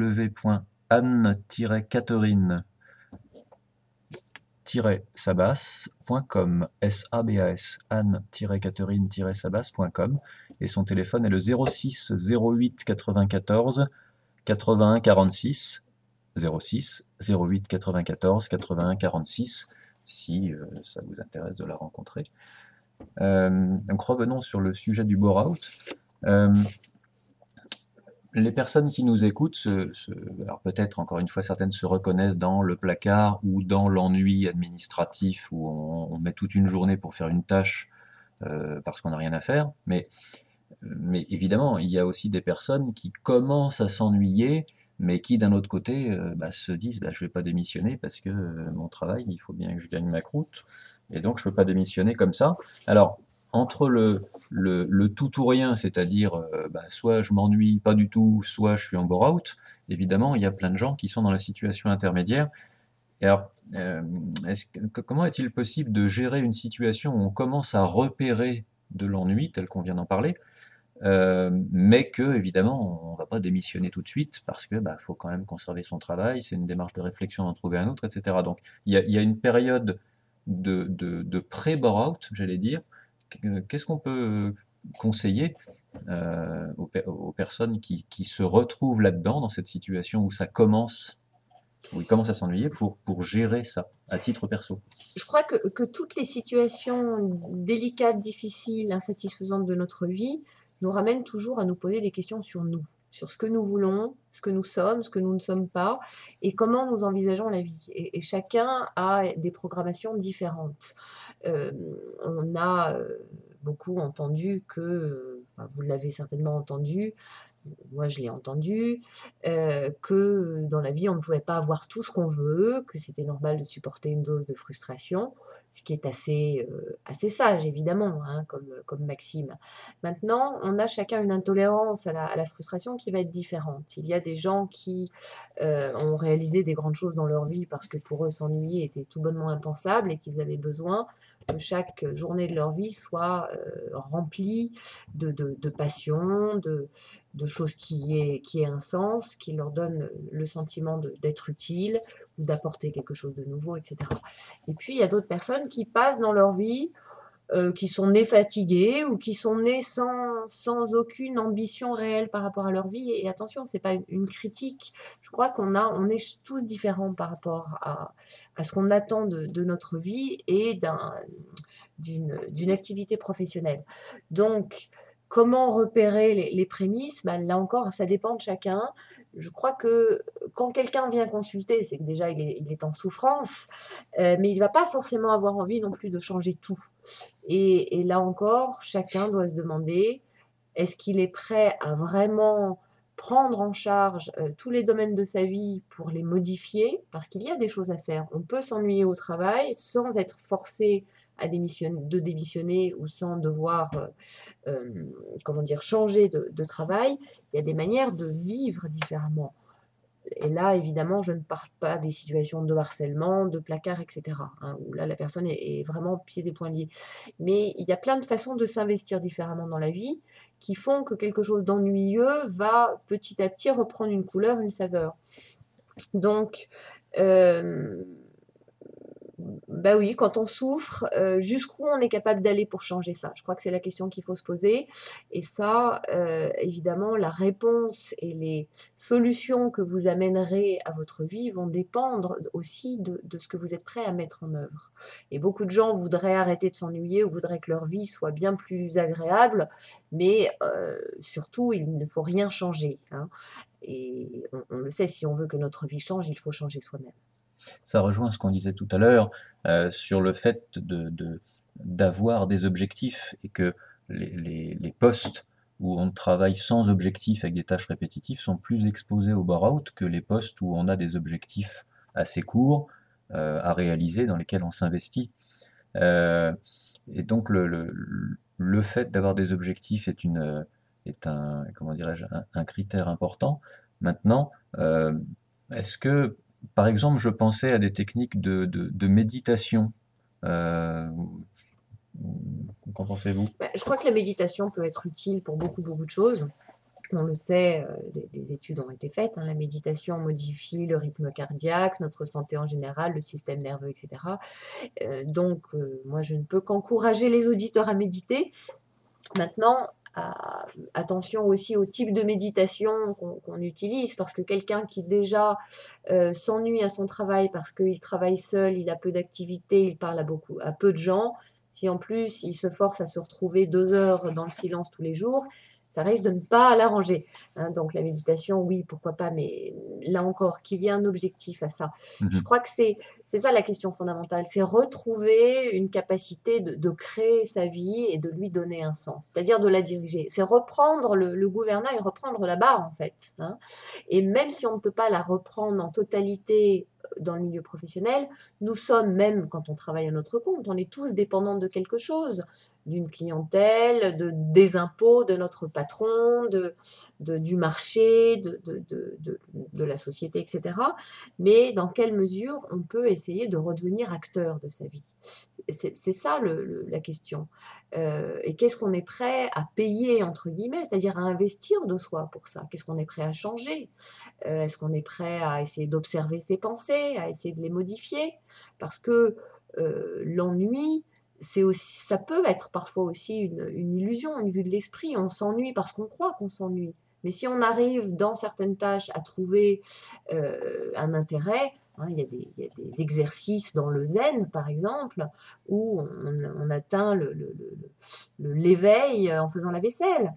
www.anne-catherine-sabas.com, S-A-B-A-S, Anne-Catherine-sabas.com, et son téléphone est le 06 08 94 81 46, 06 08 94 81 46, si ça vous intéresse de la rencontrer. Donc revenons sur le sujet du bore-out. Les personnes qui nous écoutent, alors peut-être encore une fois certaines se reconnaissent dans le placard ou dans l'ennui administratif où on met toute une journée pour faire une tâche parce qu'on n'a rien à faire, mais évidemment il y a aussi des personnes qui commencent à s'ennuyer, mais qui d'un autre côté se disent je vais pas démissionner parce que mon travail, il faut bien que je gagne ma croûte, et donc je peux pas démissionner comme ça. Alors entre le tout ou rien, c'est-à-dire soit je m'ennuie pas du tout, soit je suis en bore-out, évidemment il y a plein de gens qui sont dans la situation intermédiaire. Et alors, comment est-il possible de gérer une situation où on commence à repérer de l'ennui, tel qu'on vient d'en parler, mais que évidemment on va pas démissionner tout de suite parce que faut quand même conserver son travail, c'est une démarche de réflexion d'en trouver un autre, etc. Donc il y a une période de pré-bore-out, j'allais dire. Qu'est-ce qu'on peut conseiller aux personnes qui se retrouvent là-dedans, dans cette situation où où ils commencent à s'ennuyer, pour gérer ça à titre perso? Je crois que toutes les situations délicates, difficiles, insatisfaisantes de notre vie nous ramènent toujours à nous poser des questions sur nous, sur ce que nous voulons, ce que nous sommes, ce que nous ne sommes pas, et comment nous envisageons la vie. Et chacun a des programmations différentes. On a beaucoup entendu que, enfin, vous l'avez certainement entendu, moi je l'ai entendu, que dans la vie on ne pouvait pas avoir tout ce qu'on veut, que c'était normal de supporter une dose de frustration, ce qui est assez sage évidemment, hein, comme maxime. Maintenant, on a chacun une intolérance à la frustration qui va être différente. Il y a des gens qui ont réalisé des grandes choses dans leur vie parce que pour eux s'ennuyer était tout bonnement impensable et qu'ils avaient besoin que chaque journée de leur vie soit remplie de passion, de choses qui aient un sens, qui leur donnent le sentiment d'être utile ou d'apporter quelque chose de nouveau, etc. Et puis, il y a d'autres personnes qui passent dans leur vie, qui sont nées fatiguées ou qui sont nées sans aucune ambition réelle par rapport à leur vie. Et attention, ce n'est pas une critique. Je crois on est tous différents par rapport à ce qu'on attend de notre vie et d'une activité professionnelle. Donc, comment repérer les prémices? Ben, là encore, ça dépend de chacun. Je crois que quand quelqu'un vient consulter, c'est que déjà il est en souffrance, mais il ne va pas forcément avoir envie non plus de changer tout. Et là encore, chacun doit se demander, est-ce qu'il est prêt à vraiment prendre en charge tous les domaines de sa vie pour les modifier? Parce qu'il y a des choses à faire. On peut s'ennuyer au travail sans être forcé de démissionner ou sans devoir comment dire, changer de travail. Il y a des manières de vivre différemment. Et là, évidemment, je ne parle pas des situations de harcèlement, de placard, etc., hein, où là, la personne est vraiment pieds et poings liés. Mais il y a plein de façons de s'investir différemment dans la vie qui font que quelque chose d'ennuyeux va petit à petit reprendre une couleur, une saveur. Donc, euh, bah oui, quand on souffre, jusqu'où on est capable d'aller pour changer ça? Je crois que c'est la question qu'il faut se poser. Et ça, évidemment, la réponse et les solutions que vous amènerez à votre vie vont dépendre aussi de ce que vous êtes prêt à mettre en œuvre. Et beaucoup de gens voudraient arrêter de s'ennuyer ou voudraient que leur vie soit bien plus agréable, mais surtout, il ne faut rien changer, hein. Et on le sait, si on veut que notre vie change, il faut changer soi-même. Ça rejoint ce qu'on disait tout à l'heure sur le fait d'avoir des objectifs et que les postes où on travaille sans objectif avec des tâches répétitives sont plus exposés au burn-out que les postes où on a des objectifs assez courts à réaliser, dans lesquels on s'investit. Euh, et donc le fait d'avoir des objectifs est un, comment dirais-je, un critère important. Maintenant, est-ce que, par exemple, je pensais à des techniques de méditation. Euh, Qu'en pensez-vous? Bah, je crois que la méditation peut être utile pour beaucoup, beaucoup de choses. On le sait, des études ont été faites, hein, la méditation modifie le rythme cardiaque, notre santé en général, le système nerveux, etc. Donc, moi, je ne peux qu'encourager les auditeurs à méditer. Maintenant, attention aussi au type de méditation qu'on utilise, parce que quelqu'un qui déjà s'ennuie à son travail parce qu'il travaille seul, il a peu d'activités, il parle à peu de gens, si en plus il se force à se retrouver 2 heures dans le silence tous les jours, ça risque de ne pas l'arranger, hein. Donc la méditation, oui, pourquoi pas, mais là encore, qu'il y ait un objectif à ça. Je Mhm. crois que c'est ça la question fondamentale, c'est retrouver une capacité de créer sa vie et de lui donner un sens, c'est-à-dire de la diriger. C'est reprendre le gouvernail, reprendre la barre en fait, hein. Et même si on ne peut pas la reprendre en totalité dans le milieu professionnel, nous sommes, même quand on travaille à notre compte, on est tous dépendants de quelque chose, d'une clientèle, des impôts de notre patron, du marché, de la société, etc. Mais dans quelle mesure on peut essayer de redevenir acteur de sa vie? C'est ça la question. Et qu'est-ce qu'on est prêt à payer, entre guillemets, c'est-à-dire à investir de soi pour ça? Qu'est-ce qu'on est prêt à changer? Est-ce qu'on est prêt à essayer d'observer ses pensées, à essayer de les modifier? Parce que l'ennui, ça peut être parfois aussi une illusion, une vue de l'esprit. On s'ennuie parce qu'on croit qu'on s'ennuie. Mais si on arrive dans certaines tâches à trouver un intérêt, hein, il y a des exercices dans le zen, par exemple, où on atteint l'éveil en faisant la vaisselle.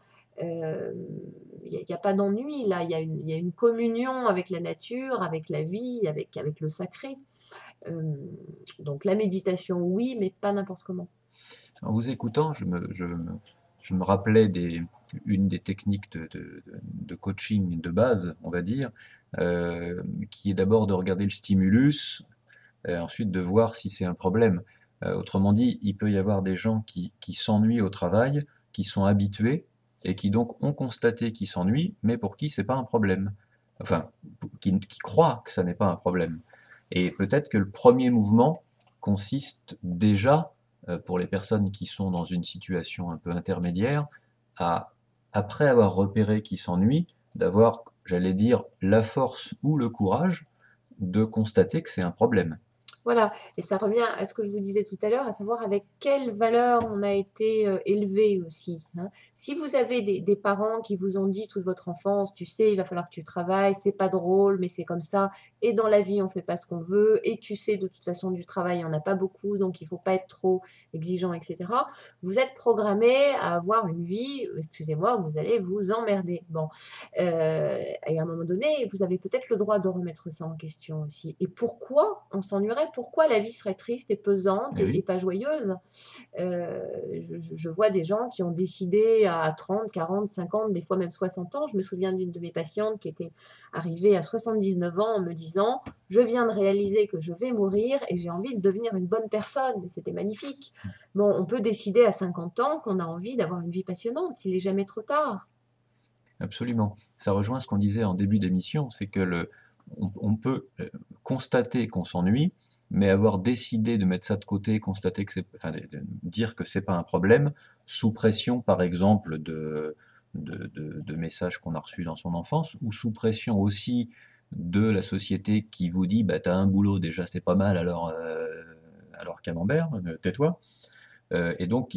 Il n'y a pas d'ennui là, il y a une communion avec la nature, avec la vie, avec le sacré. Euh, donc la méditation, oui, mais pas n'importe comment. En vous écoutant, je me rappelais une des techniques de coaching de base, on va dire, qui est d'abord de regarder le stimulus, et ensuite de voir si c'est un problème. Autrement dit, il peut y avoir des gens qui s'ennuient au travail, qui sont habitués, et qui donc ont constaté qu'ils s'ennuient, mais pour qui c'est pas un problème. Enfin, qui croient que ça n'est pas un problème. Et peut-être que le premier mouvement consiste déjà, pour les personnes qui sont dans une situation un peu intermédiaire, à, après avoir repéré qu'ils s'ennuient, d'avoir, j'allais dire, la force ou le courage de constater que c'est un problème. Voilà, et ça revient à ce que je vous disais tout à l'heure, à savoir avec quelle valeur on a été élevé aussi, hein. Si vous avez des parents qui vous ont dit toute votre enfance, tu sais, il va falloir que tu travailles, c'est pas drôle, mais c'est comme ça, et dans la vie, on fait pas ce qu'on veut, et tu sais, de toute façon, du travail, il n'y en a pas beaucoup, donc il faut pas être trop exigeant, etc. Vous êtes programmé à avoir une vie, excusez-moi, vous allez vous emmerder. Bon, et à un moment donné, vous avez peut-être le droit de remettre ça en question aussi. Et pourquoi on s'ennuierait? Pourquoi la vie serait triste et pesante Eh oui. et pas joyeuse? Je vois des gens qui ont décidé à 30, 40, 50, des fois même 60 ans. Je me souviens d'une de mes patientes qui était arrivée à 79 ans en me disant: je viens de réaliser que je vais mourir et j'ai envie de devenir une bonne personne. C'était magnifique. Bon, on peut décider à 50 ans qu'on a envie d'avoir une vie passionnante, il n'est jamais trop tard. Absolument. Ça rejoint ce qu'on disait en début d'émission, c'est que on peut constater qu'on s'ennuie, mais avoir décidé de mettre ça de côté, constater que enfin, de dire que c'est pas un problème, sous pression, par exemple, de messages qu'on a reçus dans son enfance, ou sous pression aussi de la société qui vous dit, bah, t'as un boulot, déjà c'est pas mal, alors camembert, tais-toi. Et donc,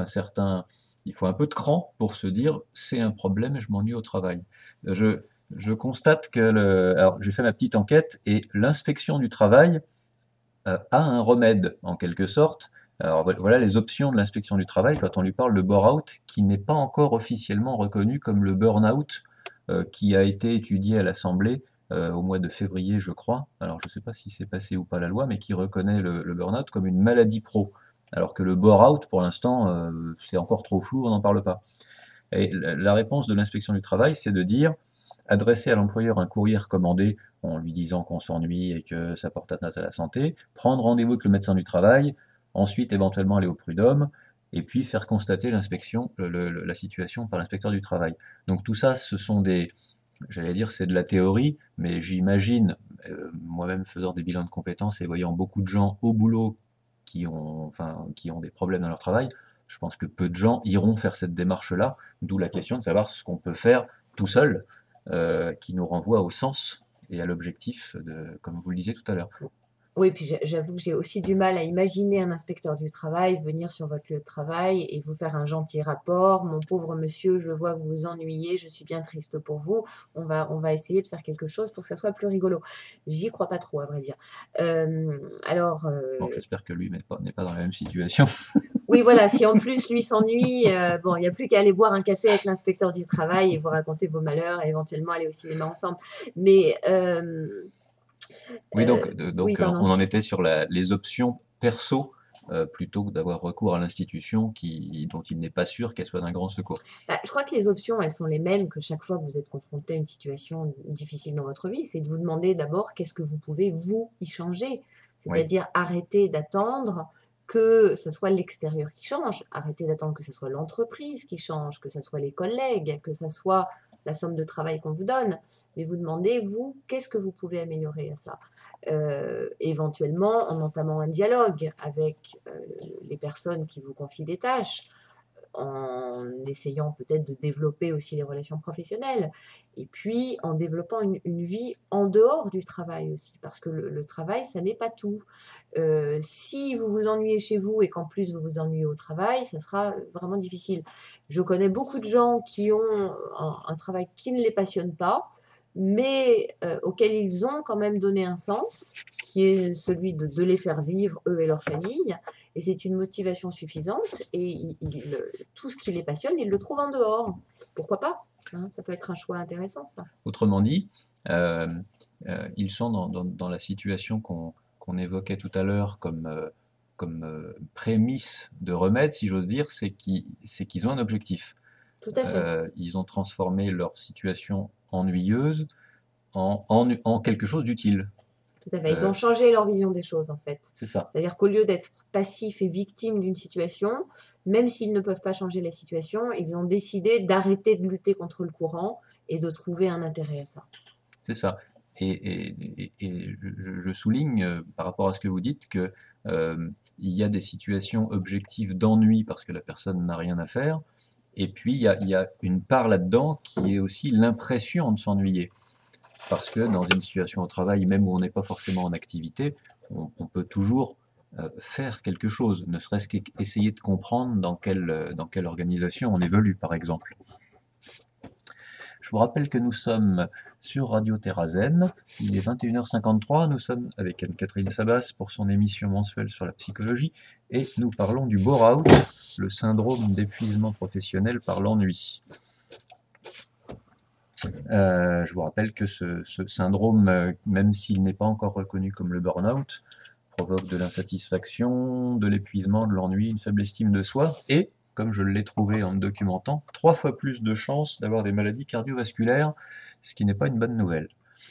il faut un peu de cran pour se dire, c'est un problème et je m'ennuie au travail. Je, je constate que alors j'ai fait ma petite enquête et l'inspection du travail a un remède en quelque sorte. Alors voilà les options de l'inspection du travail quand on lui parle de bore-out, qui n'est pas encore officiellement reconnu comme le burn-out, qui a été étudié à l'Assemblée au mois de février, je crois. Alors je ne sais pas si c'est passé ou pas la loi, mais qui reconnaît le burn-out comme une maladie pro. Alors que le bore-out, pour l'instant, c'est encore trop flou, on n'en parle pas. Et la réponse de l'inspection du travail, c'est de dire, adresser à l'employeur un courrier recommandé en lui disant qu'on s'ennuie et que ça porte atteinte à la santé, prendre rendez-vous avec le médecin du travail, ensuite éventuellement aller au prud'homme, et puis faire constater l'inspection, la situation par l'inspecteur du travail. Donc tout ça, ce sont j'allais dire, c'est de la théorie, mais j'imagine, moi-même faisant des bilans de compétences et voyant beaucoup de gens au boulot qui ont des problèmes dans leur travail, je pense que peu de gens iront faire cette démarche-là, d'où la question de savoir ce qu'on peut faire tout seul, qui nous renvoie au sens et à l'objectif, comme vous le disiez tout à l'heure. Oui, puis j'avoue que j'ai aussi du mal à imaginer un inspecteur du travail venir sur votre lieu de travail et vous faire un gentil rapport. Mon pauvre monsieur, je vois que vous vous ennuyez, je suis bien triste pour vous. On va essayer de faire quelque chose pour que ça soit plus rigolo. J'y crois pas trop, à vrai dire. Alors, Bon, j'espère que lui n'est pas dans la même situation. oui, voilà, si en plus lui s'ennuie, bon, il n'y a plus qu'à aller boire un café avec l'inspecteur du travail et vous raconter vos malheurs et éventuellement aller au cinéma ensemble. Mais, Oui, oui, pardon. on en était sur les options perso, plutôt que d'avoir recours à l'institution dont il n'est pas sûr qu'elle soit d'un grand secours. Bah, je crois que les options, elles sont les mêmes que chaque fois que vous êtes confronté à une situation difficile dans votre vie. C'est de vous demander d'abord qu'est-ce que vous pouvez, vous, y changer. Oui, C'est-à-dire arrêter d'attendre que ce soit l'extérieur qui change, arrêter d'attendre que ce soit l'entreprise qui change, que ce soit les collègues, que ce soit la somme de travail qu'on vous donne, mais vous demandez, vous, qu'est-ce que vous pouvez améliorer à ça? Éventuellement en entamant un dialogue avec les personnes qui vous confient des tâches, en essayant peut-être de développer aussi les relations professionnelles, et puis en développant une vie en dehors du travail aussi, parce que le travail, ça n'est pas tout. Si vous vous ennuyez chez vous et qu'en plus vous vous ennuyez au travail, ça sera vraiment difficile. Je connais beaucoup de gens qui ont un travail qui ne les passionne pas, mais auquel ils ont quand même donné un sens, qui est celui de les faire vivre, eux et leur famille, et c'est une motivation suffisante, et tout ce qui les passionne, ils le trouvent en dehors. Pourquoi pas, hein, ça peut être un choix intéressant, ça. autrement dit, euh, ils sont dans la situation qu'on évoquait tout à l'heure prémisse de remède, si j'ose dire, c'est qu'ils ont un objectif. Tout à fait. Ils ont transformé leur situation ennuyeuse en quelque chose d'utile. Tout à fait. Ils ont changé leur vision des choses, en fait. C'est ça. C'est-à-dire qu'au lieu d'être passifs et victimes d'une situation, même s'ils ne peuvent pas changer la situation, ils ont décidé d'arrêter de lutter contre le courant et de trouver un intérêt à ça. C'est ça. Et je souligne par rapport à ce que vous dites que il y a des situations objectives d'ennui parce que la personne n'a rien à faire. Et puis il y a une part là-dedans qui est aussi l'impression de s'ennuyer. Parce que dans une situation au travail, même où on n'est pas forcément en activité, on peut toujours faire quelque chose, ne serait-ce qu'essayer de comprendre dans quelle organisation on évolue, par exemple. Je vous rappelle que nous sommes sur Radio Terrazen, il est 21h53, nous sommes avec Anne-Catherine Sabas pour son émission mensuelle sur la psychologie, et nous parlons du bore-out, le syndrome d'épuisement professionnel par l'ennui. Je vous rappelle que ce syndrome, même s'il n'est pas encore reconnu comme le burn-out, provoque de l'insatisfaction, de l'épuisement, de l'ennui, une faible estime de soi, et, comme je l'ai trouvé en me documentant, 3 fois plus de chances d'avoir des maladies cardiovasculaires, ce qui n'est pas une bonne nouvelle.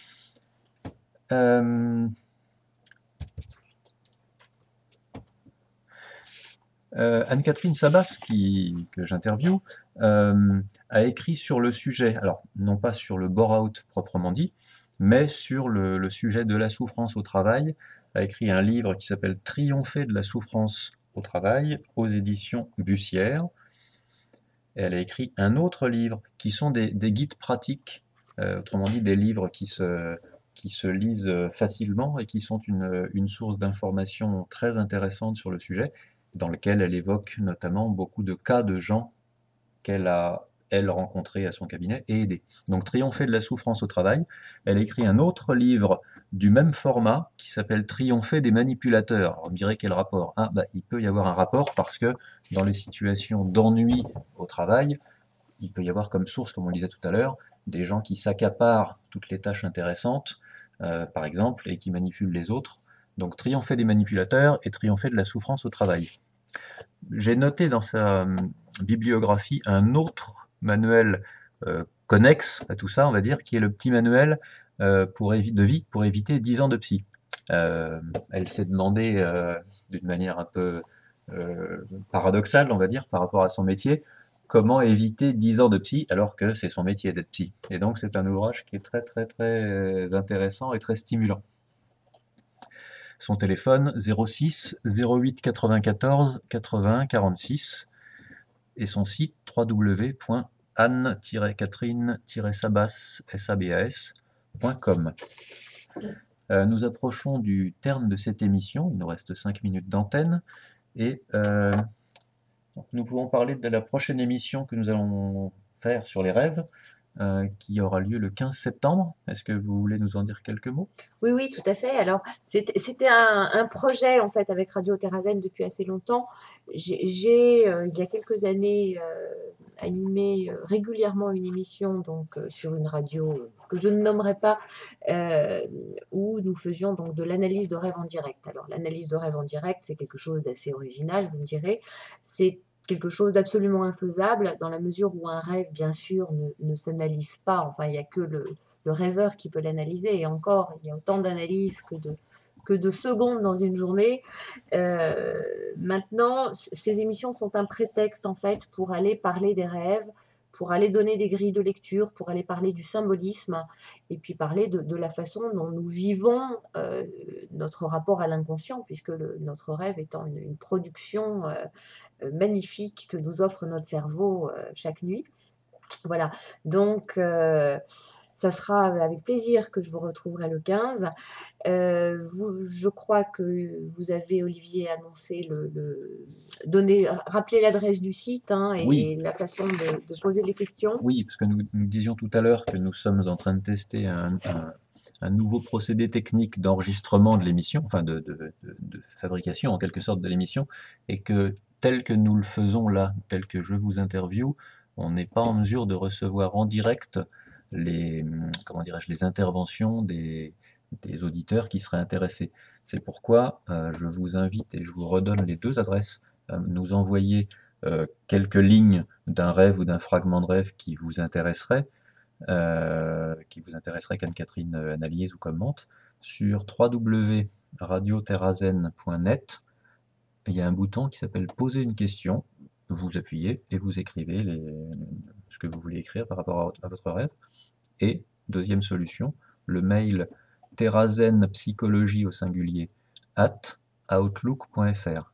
Anne-Catherine Sabas, que j'interviewe, a écrit sur le sujet, alors non pas sur le bore-out proprement dit, mais sur le sujet de la souffrance au travail, a écrit un livre qui s'appelle « Triompher de la souffrance au travail » aux éditions Bussière. Et elle a écrit un autre livre qui sont des guides pratiques, autrement dit des livres qui se lisent facilement et qui sont une source d'information très intéressante sur le sujet, dans lequel elle évoque notamment beaucoup de cas de gens qu'elle a, elle, rencontrés à son cabinet et aidés. Donc, Triompher de la souffrance au travail. Elle a écrit un autre livre du même format qui s'appelle Triompher des manipulateurs. Alors, on dirait quel rapport? Il peut y avoir un rapport parce que dans les situations d'ennui au travail, il peut y avoir comme source, comme on le disait tout à l'heure, des gens qui s'accaparent toutes les tâches intéressantes, par exemple, et qui manipulent les autres. Donc, Triompher des manipulateurs et Triompher de la souffrance au travail. J'ai noté dans sa bibliographie un autre manuel connexe à tout ça, on va dire, qui est le petit manuel de vie pour éviter 10 ans de psy. Elle s'est demandé d'une manière un peu paradoxale, on va dire, par rapport à son métier, comment éviter 10 ans de psy alors que c'est son métier d'être psy. Et donc c'est un ouvrage qui est très très très intéressant et très stimulant. Son téléphone 06 08 94 81 46 et son site www.anne-catherine-sabas.com. Nous approchons du terme de cette émission, il nous reste 5 minutes d'antenne et nous pouvons parler de la prochaine émission que nous allons faire sur les rêves, qui aura lieu le 15 septembre. Est-ce que vous voulez nous en dire quelques mots? Oui, tout à fait. Alors, c'était un projet, en fait, avec Radio Terrazen depuis assez longtemps. J'ai il y a quelques années, animé régulièrement une émission donc, sur une radio que je ne nommerai pas, où nous faisions donc de l'analyse de rêve en direct. Alors, l'analyse de rêve en direct, c'est quelque chose d'assez original, vous me direz. C'est quelque chose d'absolument infaisable dans la mesure où un rêve, bien sûr, ne s'analyse pas. Enfin, il n'y a que le rêveur qui peut l'analyser. Et encore, il y a autant d'analyses que de secondes dans une journée. Maintenant, ces émissions sont un prétexte, en fait, pour aller parler des rêves, pour aller donner des grilles de lecture, pour aller parler du symbolisme, et puis parler de la façon dont nous vivons notre rapport à l'inconscient, puisque notre rêve étant une production magnifique que nous offre notre cerveau chaque nuit. Voilà, donc ça sera avec plaisir que je vous retrouverai le 15. Je crois que vous avez, Olivier, annoncé rappelé l'adresse du site et Oui. la façon de poser les questions. Oui, parce que nous disions tout à l'heure que nous sommes en train de tester un nouveau procédé technique d'enregistrement de l'émission, enfin de fabrication en quelque sorte de l'émission, et que tel que nous le faisons là, tel que je vous interviewe, on n'est pas en mesure de recevoir en direct les interventions des des auditeurs qui seraient intéressés. C'est pourquoi je vous invite et je vous redonne les 2 adresses à nous envoyer quelques lignes d'un rêve ou d'un fragment de rêve qui vous intéresserait qu'Anne-Catherine analyse ou commente, sur www.radioterrazen.net. Il y a un bouton qui s'appelle Poser une question. Vous appuyez et vous écrivez ce que vous voulez écrire par rapport à votre rêve. Et, deuxième solution, le mail terrazenpsychologie au singulier @outlook.fr.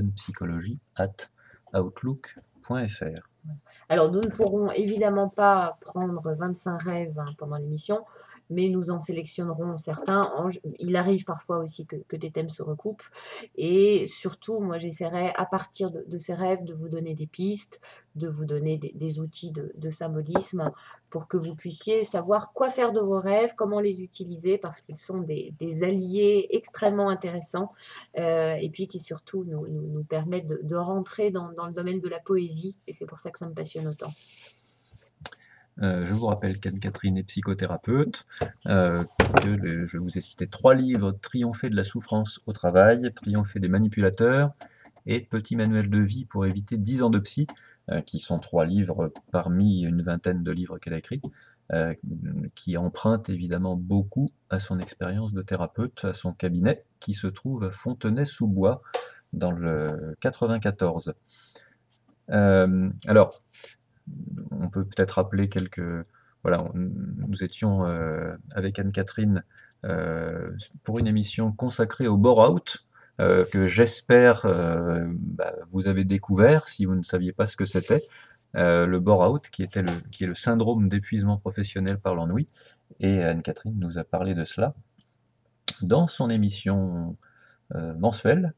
terrazenpsychologie@outlook.fr. Alors, nous ne pourrons évidemment pas prendre 25 rêves pendant l'émission, mais nous en sélectionnerons certains. Il arrive parfois aussi que des thèmes se recoupent. Et surtout, moi, j'essaierai à partir de ces rêves de vous donner des pistes, de vous donner des outils de symbolisme pour que vous puissiez savoir quoi faire de vos rêves, comment les utiliser, parce qu'ils sont des alliés extrêmement intéressants et puis qui surtout nous permettent de rentrer dans le domaine de la poésie. Et c'est pour ça que ça me passionne autant. Je vous rappelle qu'Anne-Catherine est psychothérapeute, je vous ai cité 3 livres: Triompher de la souffrance au travail, Triompher des manipulateurs et Petit manuel de vie pour éviter 10 ans de psy, qui sont 3 livres parmi une vingtaine de livres qu'elle a écrits, qui empruntent évidemment beaucoup à son expérience de thérapeute, à son cabinet qui se trouve à Fontenay-sous-Bois dans le 94. Alors, on peut peut-être rappeler voilà, nous étions avec Anne-Catherine pour une émission consacrée au bore-out, que j'espère vous avez découvert si vous ne saviez pas ce que c'était. Le bore-out qui est le syndrome d'épuisement professionnel par l'ennui. Et Anne-Catherine nous a parlé de cela dans son émission mensuelle.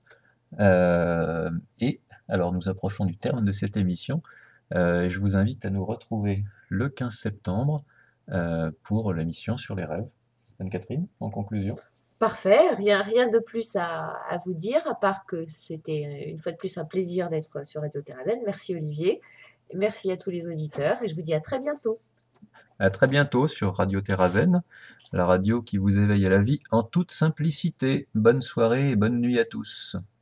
Et alors nous approchons du terme de cette émission. Je vous invite à nous retrouver le 15 septembre pour l'émission sur les rêves. Anne-Catherine, en conclusion. Parfait, rien de plus à vous dire, à part que c'était une fois de plus un plaisir d'être sur Radio Terrazen. Merci Olivier, merci à tous les auditeurs et je vous dis à très bientôt. À très bientôt sur Radio Terrazen, la radio qui vous éveille à la vie en toute simplicité. Bonne soirée et bonne nuit à tous.